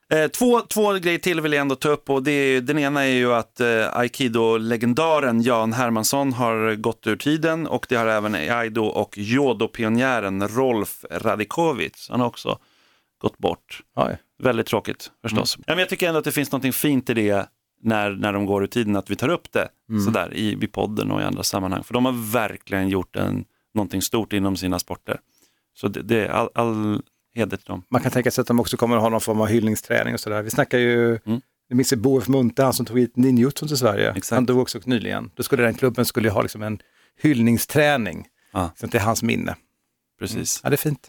[SPEAKER 10] Två grejer till vill jag ändå ta upp, och den ena är ju att Aikido-legendaren Jan Hermansson har gått ur tiden, och det har även Aido- och Jodo-pionjären Rolf Radikovic. Han har också gått bort.
[SPEAKER 4] Oj.
[SPEAKER 10] Väldigt tråkigt förstås. Ja, men jag tycker ändå att det finns något fint i det när de går ur tiden, att vi tar upp det sådär i podden och i andra sammanhang. För de har verkligen gjort någonting stort inom sina sporter. Så det är all heder till dem.
[SPEAKER 4] Man kan tänka sig att de också kommer att ha någon form av hyllningsträning och sådär. Vi snackar ju, jag minns Bo F. Munte, han som tog hit ninjutsun till Sverige. Exakt. Han dog också nyligen. Då skulle den klubben ha liksom en hyllningsträning till hans minne.
[SPEAKER 10] Precis.
[SPEAKER 4] Ja, det är fint.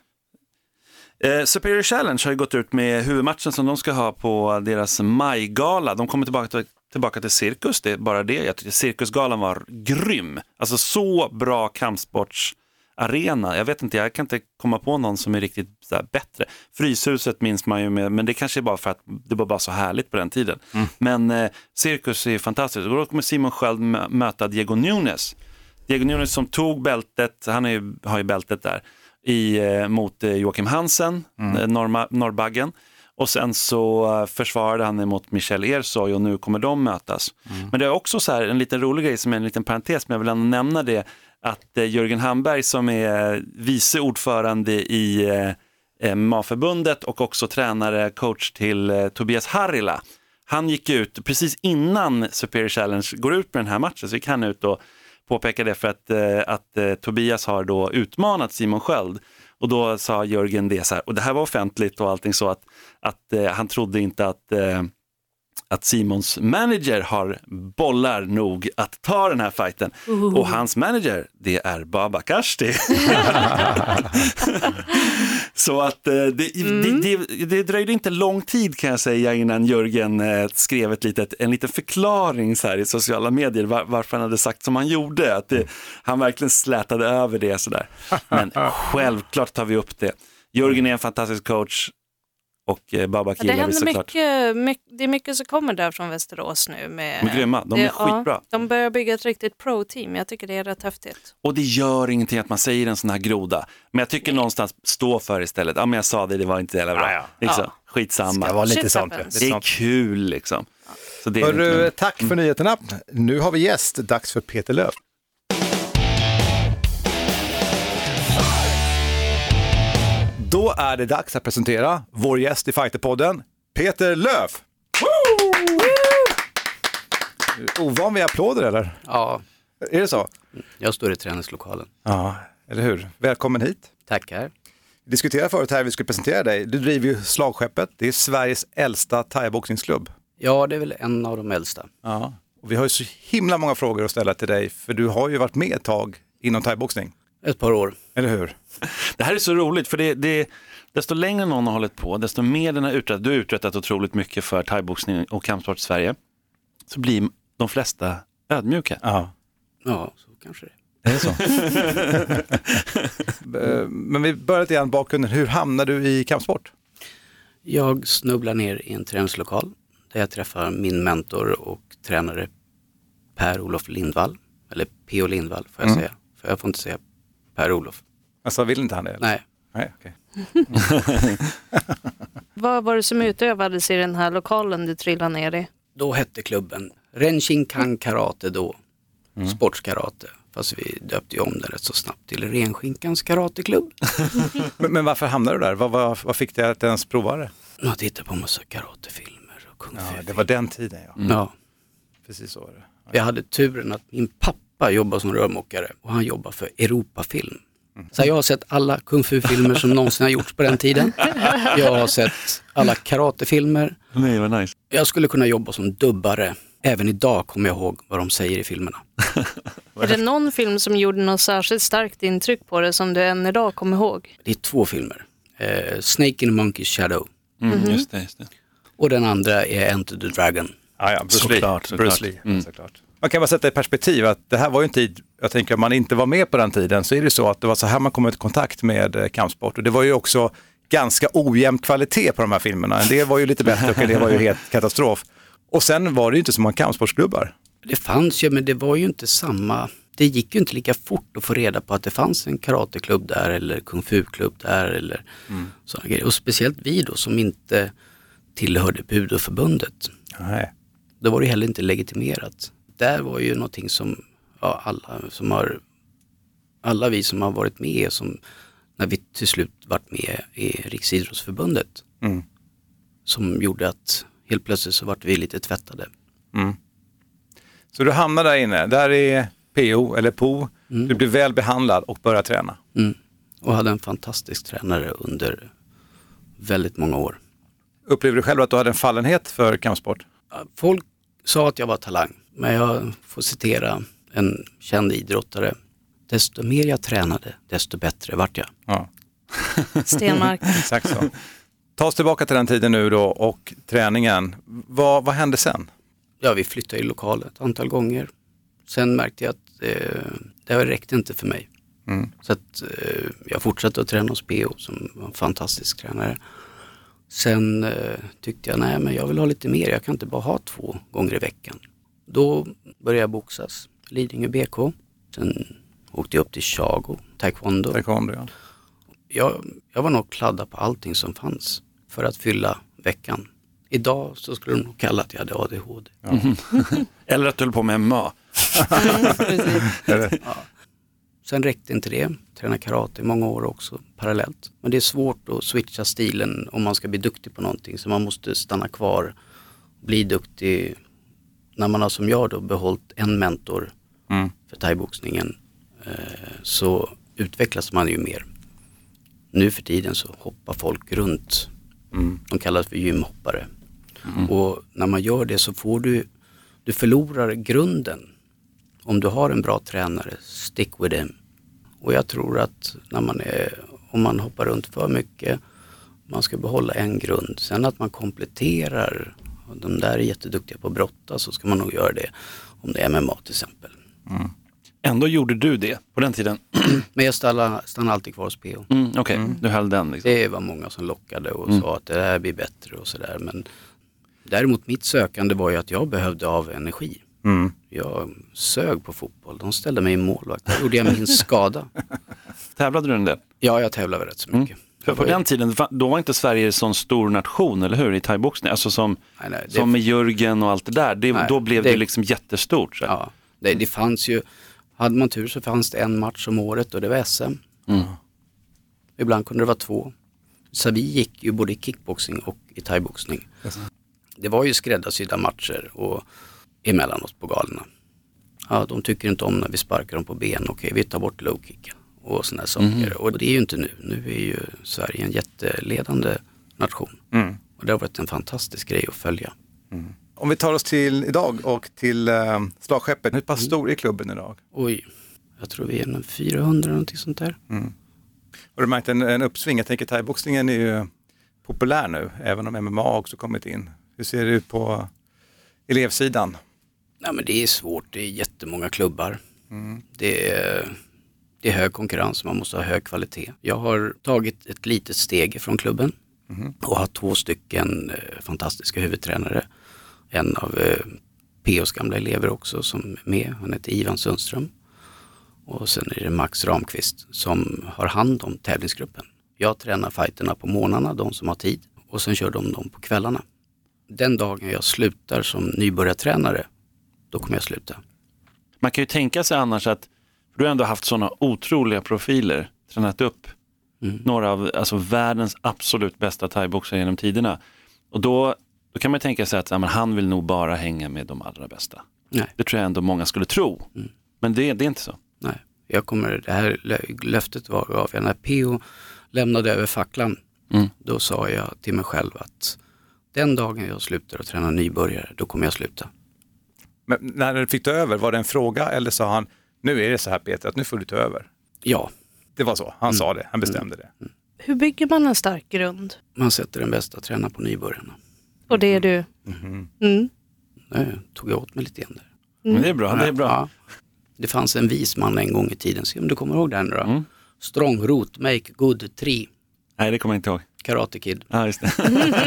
[SPEAKER 10] Superior Challenge har ju gått ut med huvudmatchen som de ska ha på deras majgala. De kommer tillbaka till cirkus, det är bara det. Jag tycker cirkusgalan var grym. Alltså så bra kampsportsarena. Jag vet inte, jag kan inte komma på någon som är riktigt så här bättre. Fryshuset minns man ju med, men det kanske är bara för att det var bara så härligt på den tiden. Men cirkus är fantastiskt. Och då kommer Simon Sköld möta Diego Nunes. Diego Nunes som tog bältet, han har ju bältet där, mot Joakim Hansen, Norrbaggen. Och sen så försvarade han emot Michel Ersoy, och nu kommer de mötas. Men det är också så här en liten rolig grej som är en liten parentes, men jag vill ändå nämna det, att Jörgen Hamberg som är vice ordförande i MMA-förbundet och också tränare, coach till Tobias Harila. Han gick ut precis innan Superior Challenge går ut med den här matchen, så gick han ut och påpekade det för att Tobias har då utmanat Simon Sköld. Och då sa Jörgen det så här, och det här var offentligt och allting, så att han trodde inte att Simons manager har bollar nog att ta den här fighten. Och hans manager, det är Baba Kashti. Så att det dröjde inte lång tid, kan jag säga, innan Jörgen skrev en liten förklaring så här i sociala medier varför han hade sagt som han gjorde. Att han verkligen slätade över det sådär. Men självklart tar vi upp det. Jörgen är en fantastisk coach. Och Baba gillar vi såklart.
[SPEAKER 9] Det är mycket som kommer där från Västerås nu.
[SPEAKER 10] De är grymma, de är skitbra.
[SPEAKER 9] De börjar bygga ett riktigt pro-team, jag tycker det är rätt häftigt.
[SPEAKER 10] Och det gör ingenting att man säger en sån här groda. Men jag tycker någonstans stå för istället. Ja, men jag sa det var inte jävla bra. Liksom. Skitsamma.
[SPEAKER 4] Det ska vara lite sånt.
[SPEAKER 10] Det är kul liksom. Så det
[SPEAKER 4] är tack för nyheterna. Nu har vi gäst, dags för Peter Löf. Då är det dags att presentera vår gäst i Fighterpodden, Peter Löf. Ovan vid applåder eller?
[SPEAKER 11] Ja.
[SPEAKER 4] Är det så?
[SPEAKER 11] Jag står i träningslokalen.
[SPEAKER 4] Ja, eller hur? Välkommen hit.
[SPEAKER 11] Tackar.
[SPEAKER 4] Vi diskuterade förut här, vi skulle presentera dig. Du driver ju Slagskeppet, det är Sveriges äldsta thaiboxningsklubb.
[SPEAKER 11] Ja, det är väl en av de äldsta.
[SPEAKER 4] Ja, och vi har ju så himla många frågor att ställa till dig, för du har ju varit med ett tag inom thaiboxning.
[SPEAKER 11] Ett par år.
[SPEAKER 4] Eller hur?
[SPEAKER 10] Det här är så roligt, för desto längre någon har hållit på, desto mer den har uträttat. Du har uträttat otroligt mycket för thaiboxning och kampsport i Sverige. Så blir de flesta ödmjuka.
[SPEAKER 4] Ja,
[SPEAKER 11] Så kanske det.
[SPEAKER 4] Det är så. Men vi börjar igen bakgrunden. Hur hamnade du i kampsport?
[SPEAKER 11] Jag snubblar ner i en träningslokal där jag träffar min mentor och tränare Per-Olof Lindvall. Eller P.O. Lindvall får jag säga. För jag får inte säga Per-Olof.
[SPEAKER 4] Alltså vill inte han det? Eller?
[SPEAKER 11] Nej,
[SPEAKER 4] okej.
[SPEAKER 9] Vad var det som utövades i den här lokalen du trillade ner i?
[SPEAKER 11] Då hette klubben Renshinkan Karate då. Sportskarate. Fast vi döpte ju om den rätt så snabbt till Renskinkans karateklubb.
[SPEAKER 4] Men varför hamnade du där? Vad fick dig att ens prova det?
[SPEAKER 11] Jag tittade på en massa karatefilmer och kung fu.
[SPEAKER 4] Det var den tiden, ja.
[SPEAKER 11] Ja.
[SPEAKER 4] Precis så var det.
[SPEAKER 11] Jag hade turen att min pappa jobbade som rörmokare och han jobbar för Europafilm. Så jag har sett alla kung fu-filmer som någonsin har gjorts på den tiden. Jag har sett alla karatefilmer.
[SPEAKER 10] Nej, vad nice.
[SPEAKER 11] Jag skulle kunna jobba som dubbare. Även idag kommer jag ihåg vad de säger i filmerna.
[SPEAKER 9] Är det någon film som gjorde något särskilt starkt intryck på det som du än idag kommer ihåg?
[SPEAKER 11] Det är 2 filmer. Snake in the Monkey's Shadow.
[SPEAKER 10] Just det.
[SPEAKER 11] Och den andra är Enter the Dragon.
[SPEAKER 4] Ja, Bruce Lee. Bruce Lee.
[SPEAKER 10] Såklart.
[SPEAKER 4] Man kan bara sätta i perspektiv att det här var ju en tid, jag tänker om man inte var med på den tiden så är det så att det var så här man kom i kontakt med kampsport. Och det var ju också ganska ojämn kvalitet på de här filmerna. En del var ju lite bättre och en del var ju helt katastrof. Och sen var det ju inte så många kampsportsklubbar. Det
[SPEAKER 11] fanns ju, men det var ju inte samma. Det gick ju inte lika fort att få reda på att det fanns en karateklubb där eller kung fu-klubb där eller sådana grejer. Och speciellt vi då som inte tillhörde Budoförbundet.
[SPEAKER 4] Nej.
[SPEAKER 11] Då var det heller inte legitimerat. Där var ju någonting som alla vi som har varit med, som när vi till slut varit med i Riksidrottsförbundet, som gjorde att helt plötsligt så vart vi lite tvättade.
[SPEAKER 4] Så du hamnar där inne, där är PO eller PO, du blir väl behandlad och börjar träna.
[SPEAKER 11] Och hade en fantastisk tränare under väldigt många år.
[SPEAKER 4] Upplever du själv att du hade en fallenhet för kampsport?
[SPEAKER 11] Folk sa att jag var talang, men jag får citera en känd idrottare. Desto mer jag tränade, desto bättre vart jag.
[SPEAKER 4] Ja.
[SPEAKER 9] Stenmark.
[SPEAKER 4] Exakt så. Ta oss tillbaka till den tiden nu då och träningen. Vad hände sen?
[SPEAKER 11] Ja, vi flyttade i lokal ett antal gånger. Sen märkte jag att det räckte inte för mig. Så att jag fortsatte att träna hos PO som var en fantastisk tränare. Sen tyckte jag, nej men jag vill ha lite mer. Jag kan inte bara ha 2 gånger i veckan. Då började jag boxas. Lidingö BK. Sen åkte jag upp till Chago, taekwondo.
[SPEAKER 4] Ja.
[SPEAKER 11] Jag var nog kladdad på allting som fanns för att fylla veckan. Idag så skulle de nog kalla att jag hade ADHD.
[SPEAKER 10] Ja. Eller att du höll på med MMA.
[SPEAKER 11] Ja. Sen räckte inte det. Träna karate i många år också parallellt. Men det är svårt att switcha stilen om man ska bli duktig på någonting. Så man måste stanna kvar, bli duktig. När man har som jag då behållit en mentor för thaiboxningen så utvecklas man ju mer. Nu för tiden så hoppar folk runt. De kallas för gymhoppare. Och när man gör det så får du förlorar grunden. Om du har en bra tränare, stick with him. Och jag tror att om man hoppar runt för mycket, man ska behålla en grund. Sen att man kompletterar, de där är jätteduktiga på att brotta, så ska man nog göra det om det är MMA till exempel.
[SPEAKER 10] Ändå gjorde du det på den tiden?
[SPEAKER 11] Men jag stannade alltid kvar hos PO.
[SPEAKER 10] Okej, du höll den liksom.
[SPEAKER 11] Det var många som lockade och sa att det här blir bättre och sådär. Men däremot mitt sökande var ju att jag behövde av energi. Jag sög på fotboll. De ställde mig i målvakt. Där gjorde jag min skada.
[SPEAKER 10] Tävlade du en del?
[SPEAKER 11] Ja, jag tävlade rätt så mycket.
[SPEAKER 10] För på den tiden, då var inte Sverige en sån stor nation, eller hur? I thaiboxning. Alltså som med Jörgen och allt det där. Då blev det liksom jättestort. Så.
[SPEAKER 11] Ja, det fanns ju. Hade man tur så fanns det en match om året och det var SM. Ibland kunde det vara 2. Så vi gick ju både i kickboxing och i thaiboxning. Det var ju skräddarsydda matcher och emellanåt på galerna. Ja, de tycker inte om när vi sparkar dem på ben. Okej, vi tar bort low-kicken. och sådana saker. Och det är ju inte nu. Nu är ju Sverige en jätteledande nation. Och det har varit en fantastisk grej att följa.
[SPEAKER 4] Om vi tar oss till idag och till slagskeppet. Hur pass stor är klubben idag?
[SPEAKER 11] Oj, jag tror vi är 400 någonting sånt där.
[SPEAKER 4] Har du märkt en uppsving? Jag tänker thaiboxningen är ju populär nu, även om MMA också kommit in. Hur ser det ut på elevsidan?
[SPEAKER 11] Ja, men det är svårt, det är jättemånga klubbar. Det är hög konkurrens, man måste ha hög kvalitet. Jag har tagit ett litet steg från klubben och har 2 stycken fantastiska huvudtränare. En av POs gamla elever också som är med, han heter Ivan Sundström. Och sen är det Max Ramqvist som har hand om tävlingsgruppen. Jag tränar fighterna på morgnarna, de som har tid, och sen kör de dem på kvällarna. Den dagen jag slutar som nybörjartränare, då kommer jag sluta.
[SPEAKER 10] Man kan ju tänka sig annars att du har ändå haft sådana otroliga profiler, tränat upp några av världens absolut bästa thaiboxare genom tiderna. Och då kan man tänka sig att han vill nog bara hänga med de allra bästa.
[SPEAKER 11] Nej.
[SPEAKER 10] Det tror jag ändå många skulle tro. Men det är inte så.
[SPEAKER 11] Nej, det här löftet gav jag när PO lämnade över facklan. Då sa jag till mig själv att den dagen jag slutar att träna nybörjare, då kommer jag sluta.
[SPEAKER 4] Men när du fick ta över, var det en fråga eller sa han, nu är det så här Peter, att nu får du ta över?
[SPEAKER 11] Ja.
[SPEAKER 4] Det var så, han sa det, han bestämde det.
[SPEAKER 9] Hur bygger man en stark grund?
[SPEAKER 11] Man sätter den bästa att träna på nybörjarna.
[SPEAKER 9] Och det är du?
[SPEAKER 11] Nej, tog jag åt mig lite igen där.
[SPEAKER 10] Men det är bra, det är bra.
[SPEAKER 11] Ja. Det fanns en vis man en gång i tiden, se om du kommer ihåg den då. Strong root, make good tree.
[SPEAKER 10] Nej, det kommer jag inte ihåg.
[SPEAKER 11] Karate Kid.
[SPEAKER 10] Ja, just det.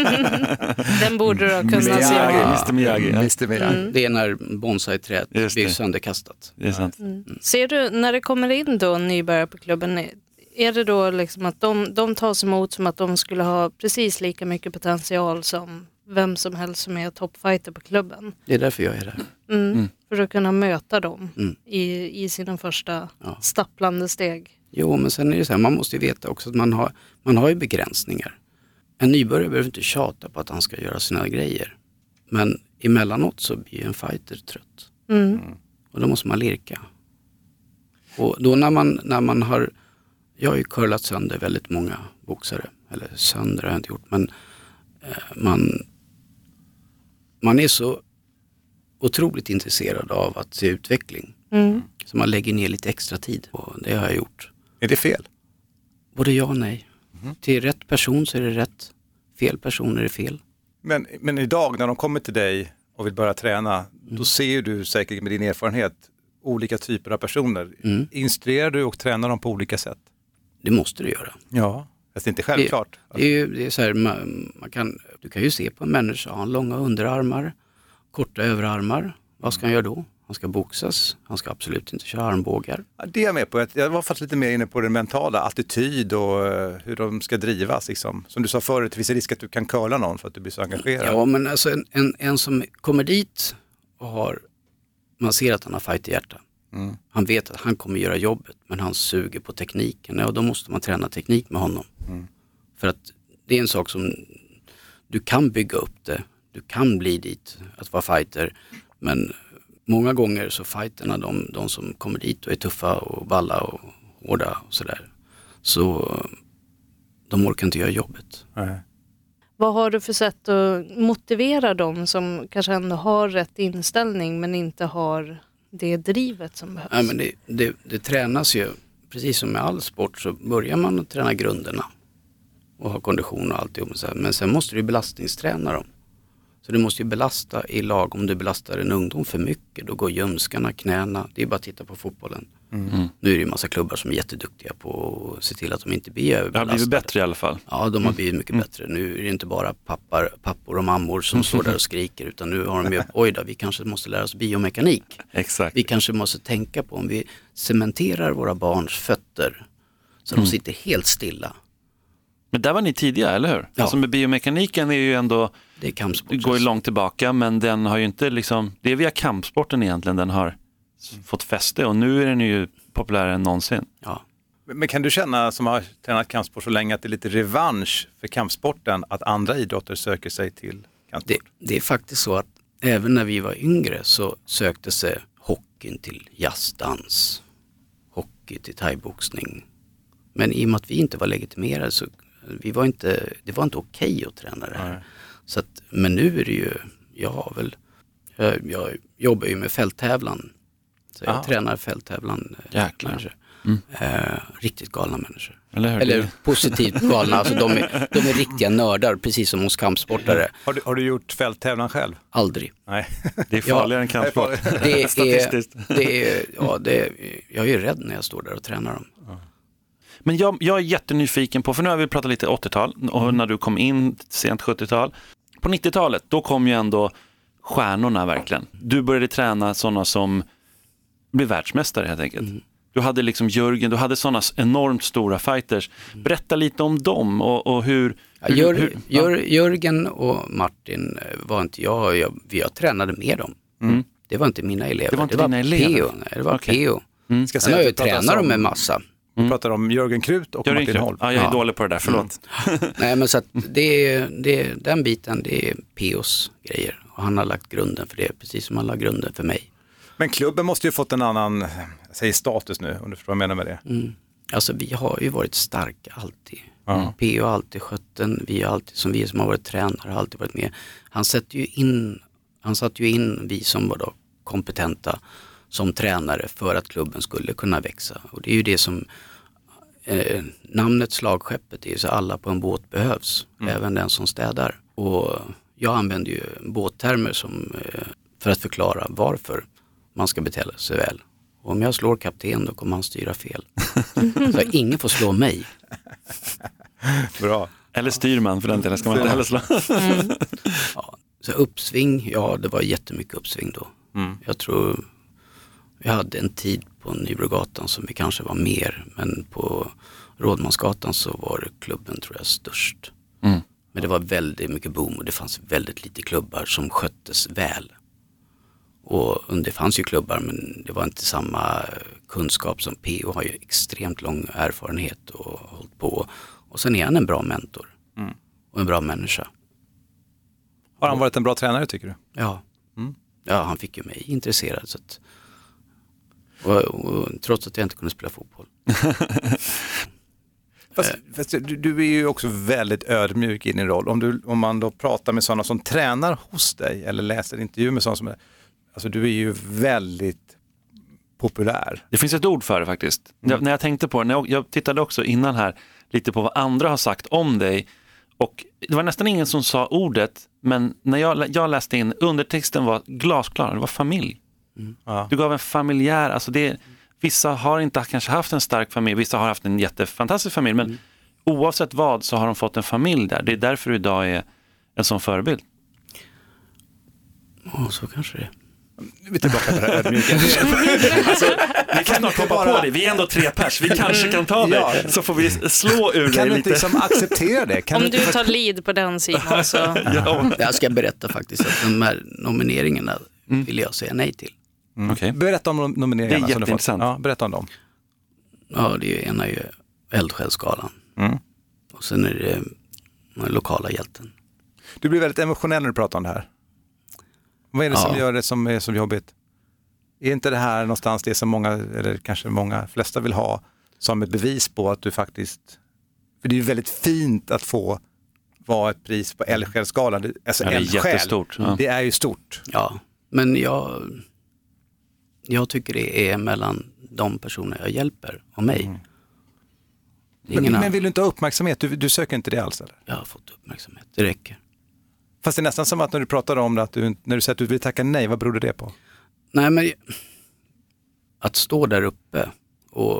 [SPEAKER 9] Den borde du ha kunnat se.
[SPEAKER 10] Mr. Miyagi.
[SPEAKER 11] Det är när bonsai-träet blir sönderkastat.
[SPEAKER 10] Det är sant.
[SPEAKER 9] Ser du, när det kommer in då nybörjare på klubben, är det då liksom att de tas emot som att de skulle ha precis lika mycket potential som vem som helst som är toppfighter på klubben?
[SPEAKER 11] Det är därför jag är där.
[SPEAKER 9] För att kunna möta dem i sina första stapplande steg.
[SPEAKER 11] Jo, men sen är det så här, man måste ju veta också att man har ju begränsningar. En nybörjare behöver inte tjata på att han ska göra sina grejer. Men emellanåt så blir en fighter trött. Och då måste man lirka. Och då när man har, jag har ju curlat sönder väldigt många boxare. Eller sönder har jag inte gjort, men man är så otroligt intresserad av att se utveckling. Så man lägger ner lite extra tid. Och det har jag gjort.
[SPEAKER 4] Är det fel?
[SPEAKER 11] Både ja och nej. Till rätt person så är det rätt. Fel person är det fel.
[SPEAKER 4] Men idag när de kommer till dig och vill börja träna, då ser du säkert med din erfarenhet olika typer av personer. Instruerar du och tränar dem på olika sätt?
[SPEAKER 11] Det måste du göra.
[SPEAKER 4] Ja, fast det är inte självklart.
[SPEAKER 11] Det är så här, du kan ju se på en människa, han har långa underarmar, korta överarmar. Vad ska han göra då? Han ska boxas, han ska absolut inte köra armbågar.
[SPEAKER 4] Ja, det är jag med på. Jag var faktiskt lite mer inne på den mentala attityd och hur de ska drivas. Liksom. Som du sa förut, det finns risk att du kan curla någon för att du blir så engagerad.
[SPEAKER 11] Ja, men alltså en som kommer dit och man ser att han har fight i hjärta. Han vet att han kommer göra jobbet, men han suger på tekniken. Ja, då måste man träna teknik med honom. För att det är en sak som du kan bygga upp det. Du kan bli dit att vara fighter, men många gånger så fighterna, de som kommer dit och är tuffa och balla och hårda och sådär, så de orkar inte göra jobbet.
[SPEAKER 4] Nej.
[SPEAKER 9] Vad har du för sätt att motivera dem som kanske ändå har rätt inställning men inte har det drivet som behövs?
[SPEAKER 11] Ja, men det tränas ju, precis som med all sport så börjar man att träna grunderna och ha kondition och alltihop. Men sen måste du belastningsträna dem. Så du måste ju belasta i lag. Om du belastar en ungdom för mycket, då går ljumskarna, knäna. Det är bara att titta på fotbollen. Nu är det ju en massa klubbar som är jätteduktiga på att se till att de inte blir överbelastade.
[SPEAKER 10] Det har blivit bättre i alla fall.
[SPEAKER 11] Ja, de har blivit mycket bättre. Nu är det inte bara pappor och mammor som står där och skriker, utan nu har de ju, oj då, vi kanske måste lära oss biomekanik.
[SPEAKER 10] Exakt.
[SPEAKER 11] Vi kanske måste tänka på om vi cementerar våra barns fötter så de sitter helt stilla.
[SPEAKER 10] Men där var ni tidiga, eller hur?
[SPEAKER 11] Ja.
[SPEAKER 10] Alltså med biomekaniken är ju ändå,
[SPEAKER 11] det är kampsport.
[SPEAKER 10] Det går ju långt tillbaka, men den har ju inte liksom, det är via kampsporten egentligen den har fått fäste, och nu är den ju populärare än någonsin.
[SPEAKER 11] Ja.
[SPEAKER 4] Men kan du känna, som har tränat kampsport så länge, att det är lite revansch för kampsporten att andra idrotter söker sig till kampsport?
[SPEAKER 11] Det är faktiskt så att även när vi var yngre så sökte sig hockeyn till jazzdans. hockey till thaiboxning. Men i och med att vi inte var legitimerade så det var inte okej att träna det här. Så att, men nu är det ju, jag jobbar ju med fälttävlan. Så jag tränar fälttävlan människor. Riktigt galna människor. Eller positivt galna, alltså de är riktiga nördar, precis som hos kampsportare.
[SPEAKER 4] Har du gjort fälttävlan själv?
[SPEAKER 11] Aldrig.
[SPEAKER 4] Nej.
[SPEAKER 10] Det är farligare än kampsport.
[SPEAKER 11] Jag är ju rädd när jag står där och tränar dem.
[SPEAKER 10] Men jag är jättenyfiken på, för nu har vi pratat lite 80-tal och när du kom in sent 70-tal. På 90-talet, då kom ju ändå stjärnorna verkligen. Du började träna sådana som blev världsmästare helt enkelt. Du hade liksom Jörgen, du hade sådana enormt stora fighters. Berätta lite om dem och hur...
[SPEAKER 11] Jörgen och Martin var inte jag tränade med dem. Det var inte mina elever.
[SPEAKER 10] Det var inte dina elever?
[SPEAKER 11] Det var PO. Sen har jag tränat dem med massa.
[SPEAKER 4] Du pratar om Jörgen Krut och
[SPEAKER 10] Jörgen
[SPEAKER 4] Martin Holm.
[SPEAKER 10] Ja, jag är dålig på det där, förlåt.
[SPEAKER 11] Nej, men så att den biten, det är POs grejer. Och han har lagt grunden för det, precis som han la grunden för mig. Men
[SPEAKER 4] klubben måste ju fått en annan status nu, om du förstår vad jag menar med det.
[SPEAKER 11] Alltså vi har ju varit starka alltid. PO har alltid skött den, vi som har varit tränare har alltid varit med. Han satte ju in vi som var då kompetenta som tränare för att klubben skulle kunna växa. Och det är ju det som namnet slagskeppet är ju så alla på en båt behövs, även den som städar. Och jag använder ju båttermer för att förklara varför man ska bete sig väl. Och om jag slår kapten då kommer han styra fel. Så ingen får slå mig.
[SPEAKER 4] Bra.
[SPEAKER 10] Eller styrman för den delen ska man inte heller slå.
[SPEAKER 11] Så uppsving, det var jättemycket uppsving då. Jag tror vi hade en tid på Nybrogatan som vi kanske var mer, men på Rådmansgatan så var klubben tror jag störst. Men det var väldigt mycket boom och det fanns väldigt lite klubbar som sköttes väl. Och det fanns ju klubbar men det var inte samma kunskap som PO har ju extremt lång erfarenhet och hållit på. Och sen är han en bra mentor och en bra människa.
[SPEAKER 4] Har han varit en bra tränare tycker du?
[SPEAKER 11] Ja. Ja, han fick ju mig intresserad så att, och trots att jag inte kunde spela fotboll.
[SPEAKER 4] Fast du är ju också väldigt ödmjuk i din roll. Om man då pratar med sådana som tränar hos dig eller läser intervjuer med sådana som alltså du är ju väldigt populär.
[SPEAKER 10] Det finns ett ord för det faktiskt. När jag tänkte på det, jag tittade också innan här lite på vad andra har sagt om dig. Och det var nästan ingen som sa ordet, men när jag läste in, undertexten var glasklar, det var familj. Du gav en familjär, alltså vissa har inte kanske haft en stark familj, vissa har haft en jättefantastisk familj, men oavsett vad så har de fått en familj där. Det är därför du idag är en sån förebild.
[SPEAKER 11] Ja, så kanske det.
[SPEAKER 4] Vi är tillbaka till det här ödmjuka.
[SPEAKER 10] Vi kan snart hoppa på det. Vi är ändå 3 pers. Vi kanske kan ta det. Så får vi slå ur
[SPEAKER 4] kan
[SPEAKER 10] dig
[SPEAKER 4] lite.
[SPEAKER 10] lite.
[SPEAKER 4] Kan du inte acceptera det?
[SPEAKER 9] Om du tar lead på den Simon så...
[SPEAKER 11] Jag ska berätta faktiskt att de här nomineringarna vill jag säga nej till.
[SPEAKER 10] Okay.
[SPEAKER 4] Berätta om nomineringarna.
[SPEAKER 10] Det är jätteintressant.
[SPEAKER 4] Ja, berätta om dem.
[SPEAKER 11] Ja, det är ena ju Eldsjälsgalan. Och sen är det den lokala hjälten.
[SPEAKER 4] Du blir väldigt emotionell när du pratar om det här. Vad är det som gör det som är så jobbigt? Är inte det här någonstans det som många, eller kanske flesta vill ha som ett bevis på att du faktiskt... För det är ju väldigt fint att få vara ett pris på Eldsjälsgalan. Alltså
[SPEAKER 10] det är jättestort.
[SPEAKER 4] Ja. Det är ju stort.
[SPEAKER 11] Ja, men jag tycker det är mellan de personer jag hjälper och mig.
[SPEAKER 4] Men vill du inte ha uppmärksamhet? Du söker inte det alls eller?
[SPEAKER 11] Jag har fått uppmärksamhet, det räcker.
[SPEAKER 4] Fast det är nästan som att när du pratar om det, att när du säger att du vill tacka nej, vad beror det på?
[SPEAKER 11] Nej, men att stå där uppe och...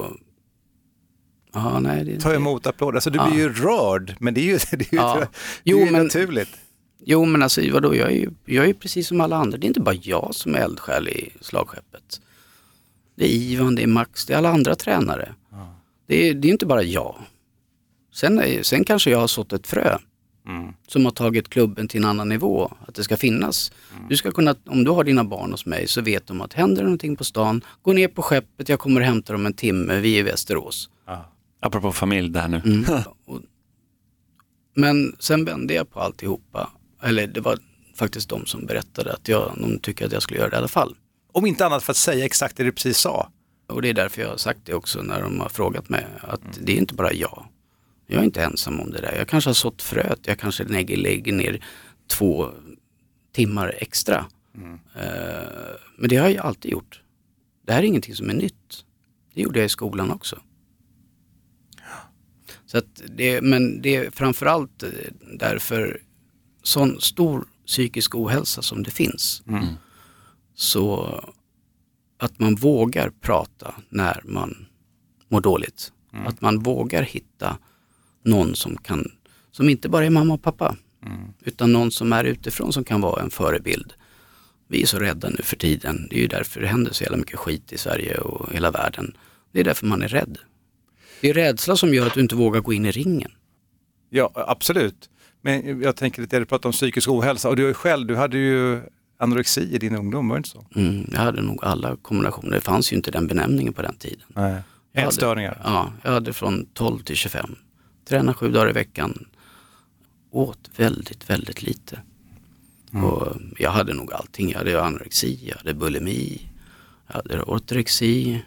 [SPEAKER 4] ta emot applåder. Alltså du blir ju rörd, men det är ju naturligt.
[SPEAKER 11] Jo, men alltså vadå, jag är ju precis som alla andra. Det är inte bara jag som är eldsjäl i slagskeppet. Det är Ivan, det är Max, det är alla andra tränare. Det är inte bara jag. Sen kanske jag har sått ett frö. Som har tagit klubben till en annan nivå. Att det ska finnas. Du ska kunna, om du har dina barn hos mig så vet de att händer det någonting på stan, gå ner på skeppet, jag kommer hämta dem en timme, vi är i Västerås.
[SPEAKER 10] Apropå familj där nu.
[SPEAKER 11] Men sen vände jag på alltihopa. Eller det var faktiskt de som berättade att de tycker att jag skulle göra det i alla fall.
[SPEAKER 4] Om inte annat för att säga exakt det du precis sa.
[SPEAKER 11] Och det är därför jag har sagt det också när de har frågat mig. Att det är inte bara jag. Jag är inte ensam om det där. Jag kanske har sått fröet. Jag kanske lägger ner 2 timmar extra. Men det har jag alltid gjort. Det här är ingenting som är nytt. Det gjorde jag i skolan också. Så att men det är framförallt därför sån stor psykisk ohälsa som det finns. Så att man vågar prata när man mår dåligt. Att man vågar hitta någon som inte bara är mamma och pappa. Utan någon som är utifrån som kan vara en förebild. Vi är så rädda nu för tiden. Det är ju därför det händer så jävla mycket skit i Sverige och hela världen. Det är därför man är rädd. Det är rädsla som gör att du inte vågar gå in i ringen.
[SPEAKER 4] Ja, absolut. Men jag tänker lite, du pratar om psykisk ohälsa och du hade ju anorexi i din ungdom, var det inte så?
[SPEAKER 11] Jag hade nog alla kombinationer. Det fanns ju inte den benämningen på den tiden.
[SPEAKER 4] Nej. Ätstörningar?
[SPEAKER 11] Ja, jag hade från 12 till 25. Träna 7 dagar i veckan. Åt väldigt, väldigt lite. Och jag hade nog allting. Jag hade anorexi, jag hade bulimi, jag hade ortorexi.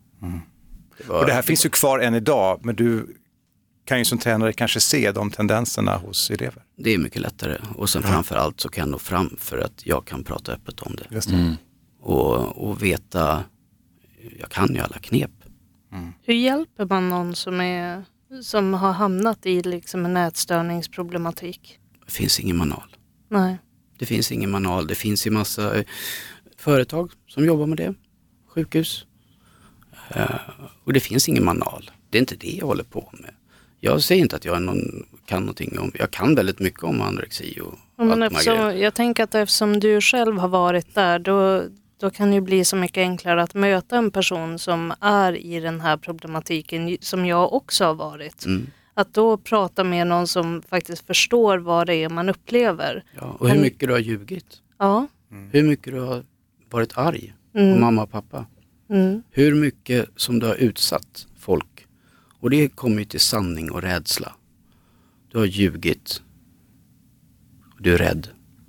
[SPEAKER 4] Och det här finns ju kvar än idag, men du kan ju som tränare kanske se de tendenserna hos elever.
[SPEAKER 11] Det är mycket lättare. Och sen framförallt så kan jag nå fram för att jag kan prata öppet om det.
[SPEAKER 4] Just det.
[SPEAKER 11] Och veta, jag kan ju alla knep.
[SPEAKER 9] Hur hjälper man någon som har hamnat i liksom en ätstörningsproblematik?
[SPEAKER 11] Det finns ingen manual.
[SPEAKER 9] Nej.
[SPEAKER 11] Det finns ingen manual. Det finns ju massa företag som jobbar med det. Sjukhus. Och det finns ingen manual. Det är inte det jag håller på med. Jag säger inte att jag kan någonting om. Jag kan väldigt mycket om anorexi och
[SPEAKER 9] jag tänker att eftersom du själv har varit där, då kan det ju bli så mycket enklare att möta en person som är i den här problematiken som jag också har varit. Att då prata med någon som faktiskt förstår vad det är man upplever.
[SPEAKER 11] Ja, och hur mycket du har ljugit.
[SPEAKER 9] Ja.
[SPEAKER 11] Hur mycket du har varit arg på mamma och pappa. Hur mycket som du har utsatt folk. Och det kommer ju till sanning och rädsla. Du har ljugit. Du är rädd.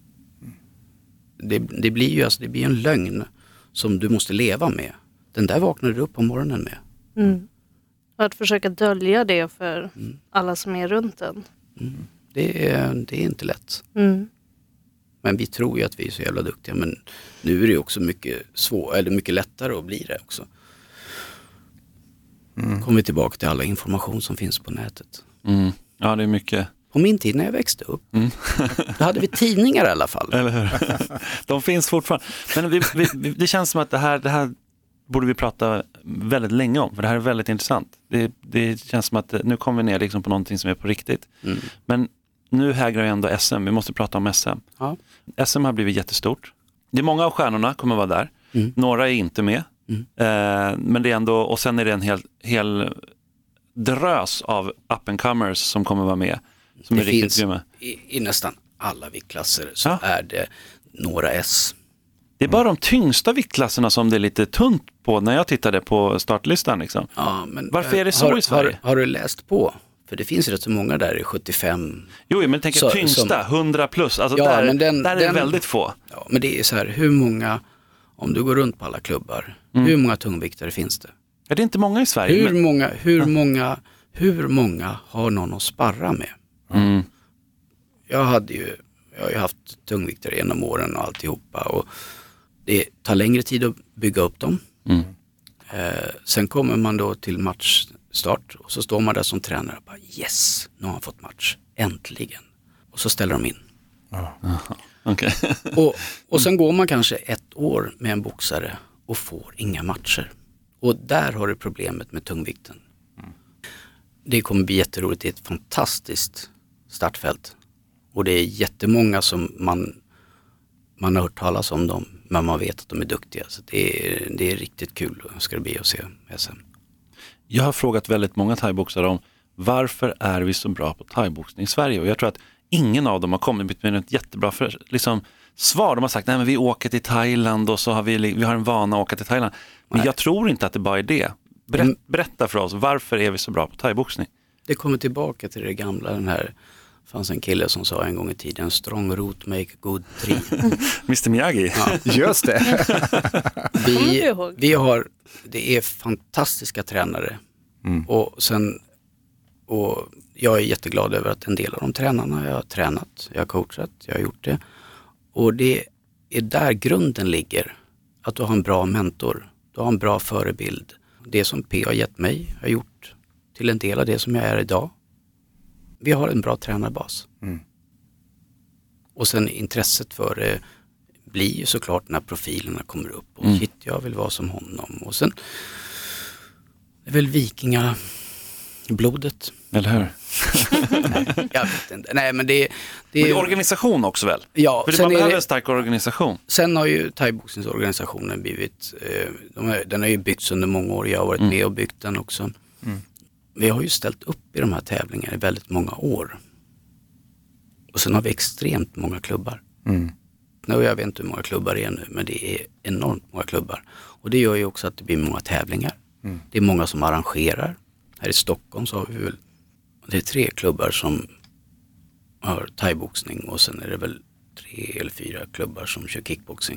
[SPEAKER 11] Det blir ju det blir en lögn som du måste leva med. Den där vaknar du upp på morgonen med.
[SPEAKER 9] Att försöka dölja det för alla som är runt den.
[SPEAKER 11] Det är inte lätt. Men vi tror ju att vi är så jävla duktiga. Men nu är det också mycket lättare att bli det också. Kommer vi tillbaka till alla information som finns på nätet.
[SPEAKER 10] Ja, det är mycket.
[SPEAKER 11] På min tid när jag växte upp, då hade vi tidningar i alla fall.
[SPEAKER 10] Eller hur? De finns fortfarande. Men det känns som att det här borde vi prata väldigt länge om. För det här är väldigt intressant. Det känns som att nu kommer vi ner liksom på någonting som är på riktigt. Men nu hägrar ju ändå SM. Vi måste prata om SM.
[SPEAKER 11] Ja.
[SPEAKER 10] SM har blivit jättestort. Det är många av stjärnorna kommer vara där. Några är inte med. Men det är ändå, och sen är det en hel drös av up-and-comers som kommer vara med. Som
[SPEAKER 11] det
[SPEAKER 10] är riktigt grymma.
[SPEAKER 11] I nästan alla viktklasser så är det några S.
[SPEAKER 10] Det är bara de tyngsta viktklasserna som det är lite tunt på när jag tittade på startlistan. Liksom.
[SPEAKER 11] Ja, men
[SPEAKER 10] varför är det så i Sverige?
[SPEAKER 11] Har du läst på? För det finns rätt så många där i 75.
[SPEAKER 10] Jo, men tänk tyngsta, 100 plus. Alltså
[SPEAKER 11] ja,
[SPEAKER 10] där,
[SPEAKER 11] men
[SPEAKER 10] där är det väldigt få. Ja,
[SPEAKER 11] men det är så här, hur många, om du går runt på alla klubbar, hur många tungviktare finns det?
[SPEAKER 10] Ja, det är inte många i Sverige.
[SPEAKER 11] Hur många har någon att sparra med? Jag har ju haft tungviktare genom åren och alltihopa. Och det tar längre tid att bygga upp dem. Sen kommer man då till matchstart och så står man där som tränare och bara yes, nu har han fått match. Äntligen. Och så ställer de in.
[SPEAKER 10] Okay.
[SPEAKER 11] och sen går man kanske 1 år med en boxare och får inga matcher. Och där har du problemet med tungvikten. Det kommer bli jätteroligt. Det är ett fantastiskt startfält. Och det är jättemånga som man har hört talas om dem, men man vet att de är duktiga. Så det är riktigt kul ska det bli att se SM.
[SPEAKER 10] Jag har frågat väldigt många thaiboxare om varför är vi så bra på thaiboxning i Sverige? Och jag tror att ingen av dem har kommit med ett jättebra svar. De har sagt, nej men vi åker till Thailand och så har vi har en vana att åka till Thailand. Men jag tror inte att det bara är det. Berätta för oss, varför är vi så bra på thaiboxning?
[SPEAKER 11] Det kommer tillbaka till det gamla, den här fanns en kille som sa en gång i tiden, strong root make good tree.
[SPEAKER 10] Mr Miyagi.
[SPEAKER 11] Ja.
[SPEAKER 4] Just det.
[SPEAKER 11] Det är fantastiska tränare. Och jag är jätteglad över att en del av de tränarna jag har tränat, jag har coachat, jag har gjort det. Och det är där grunden ligger. Att du har en bra mentor, du har en bra förebild. Det som P har gett mig har gjort till en del av det som jag är idag. Vi har en bra tränarbas. Och sen intresset för det blir ju såklart när profilerna kommer upp. Och shit, jag vill vara som honom. Och sen det är väl vikingablodet.
[SPEAKER 10] Eller hur?
[SPEAKER 11] Nej, jag vet inte. Nej, men det
[SPEAKER 10] är organisation också väl?
[SPEAKER 11] Ja.
[SPEAKER 10] För man behöver en stark organisation.
[SPEAKER 11] Sen har ju thaiboxningsorganisationen blivit, den har ju byggts under många år. Jag har varit med och byggt den också. Vi har ju ställt upp i de här tävlingarna i väldigt många år. Och sen har vi extremt många klubbar. Nu, jag vet inte hur många klubbar det är nu, men det är enormt många klubbar. Och det gör ju också att det blir många tävlingar. Det är många som arrangerar. Här i Stockholm så har vi väl, det är 3 klubbar som har thaiboxning och sen är det väl 3 eller 4 klubbar som kör kickboxing.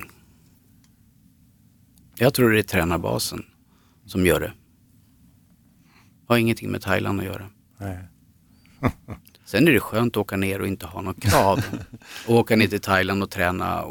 [SPEAKER 11] Jag tror det är tränarbasen som gör det. Har ingenting med Thailand att göra.
[SPEAKER 4] Nej.
[SPEAKER 11] Sen är det skönt att åka ner och inte ha något krav. Och åka ner till Thailand och träna.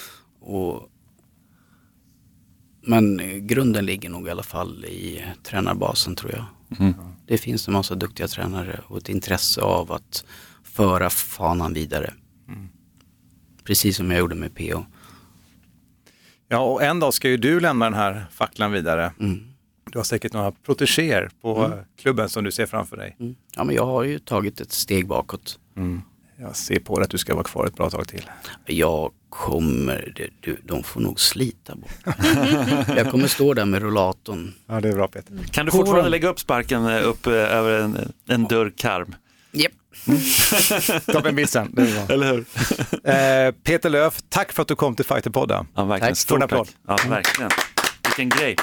[SPEAKER 11] Men grunden ligger nog i alla fall i tränarbasen, tror jag. Det finns en massa duktiga tränare och ett intresse av att föra fanan vidare. Precis som jag gjorde med PO.
[SPEAKER 4] Ja, och en dag ska ju du lämna den här facklan vidare. Du har säkert några protegéer på klubben som du ser framför dig.
[SPEAKER 11] Ja, men jag har ju tagit ett steg bakåt.
[SPEAKER 4] Jag ser på det att du ska vara kvar ett bra tag till.
[SPEAKER 11] Jag kommer, de får nog slita bort. Jag kommer stå där med rollatorn.
[SPEAKER 4] Ja, det är bra, Peter.
[SPEAKER 10] Kan du fortfarande lägga upp sparken upp över en dörrkarm?
[SPEAKER 11] Japp.
[SPEAKER 4] Toppen bissen, det är bra.
[SPEAKER 10] Eller hur?
[SPEAKER 4] Peter Löf, tack för att du kom till Fighterpodden.
[SPEAKER 10] Ja, verkligen.
[SPEAKER 11] Tack.
[SPEAKER 10] Stort tack. Ja, verkligen. Vilken grej.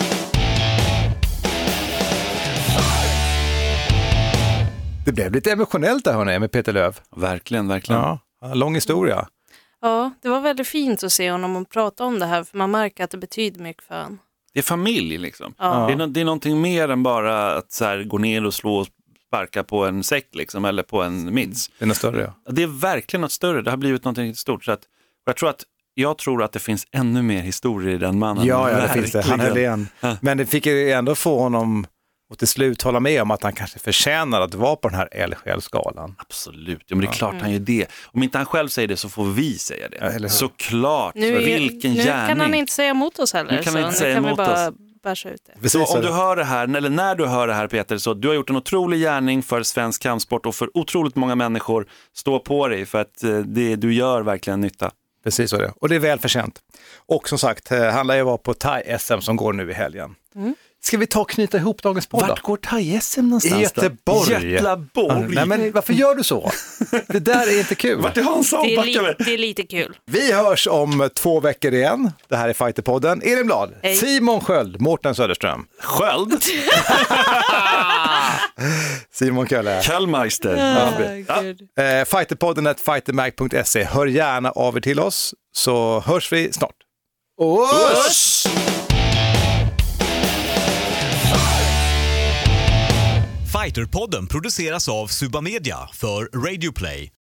[SPEAKER 4] Det blev lite emotionellt där, hörni, med Peter Löf.
[SPEAKER 10] Verkligen, verkligen.
[SPEAKER 4] Ja, lång historia.
[SPEAKER 9] Ja, det var väldigt fint att se honom och prata om det här, för man märker att det betyder mycket för honom.
[SPEAKER 10] Det är familj liksom.
[SPEAKER 9] Ja.
[SPEAKER 10] Det är någonting mer än bara att så här, gå ner och slå och sparka på en säck liksom, eller på en mitts.
[SPEAKER 4] Det är något större, ja.
[SPEAKER 10] Det är verkligen något större. Det har blivit någonting riktigt stort. Så att, jag tror att det finns ännu mer historier i den mannen.
[SPEAKER 4] Ja, det finns det. Han höll igen. Men det fick ju ändå få honom och till slut hålla med om att han kanske förtjänar att vara på den här eldsjälsskalan.
[SPEAKER 10] Absolut, ja, men det är klart han gör det. Om inte han själv säger det så får vi säga det.
[SPEAKER 4] Ja,
[SPEAKER 10] såklart, vilken
[SPEAKER 9] nu
[SPEAKER 10] gärning.
[SPEAKER 9] kan han inte säga emot oss heller.
[SPEAKER 10] Nu kan han inte säga
[SPEAKER 9] kan vi
[SPEAKER 10] emot
[SPEAKER 9] bara
[SPEAKER 10] oss.
[SPEAKER 9] bärsa ut det.
[SPEAKER 4] Precis,
[SPEAKER 10] så om du hör det här, eller när du hör det här, Peter, så du har gjort en otrolig gärning för svensk kampsport och för otroligt många människor. Stå på dig, för att du gör verkligen nytta.
[SPEAKER 4] Precis så är det. Och det är välförtjänt. Och som sagt, han lär ju vara på Thai-SM som går nu i helgen. Ska vi ta och knyta ihop dagens podd?
[SPEAKER 10] Vart går Thai-SM någonstans?
[SPEAKER 4] I Göteborg.
[SPEAKER 10] Göteborg.
[SPEAKER 4] Nej, men varför gör du så? Det där är inte kul.
[SPEAKER 10] Vart är Hansa?
[SPEAKER 9] Det är lite kul.
[SPEAKER 4] Vi hörs om 2 veckor igen. Det här är Fighterpodden. Elin Blad, Simon Sköld, Mårten Söderström.
[SPEAKER 10] Sköld?
[SPEAKER 4] Simon Kölle.
[SPEAKER 10] Kallmeister.
[SPEAKER 4] Fighterpodden @fightermag.se. Hör gärna av er till oss, så hörs vi snart.
[SPEAKER 10] Usch!
[SPEAKER 12] Fighterpodden produceras av Suba Media för Radio Play.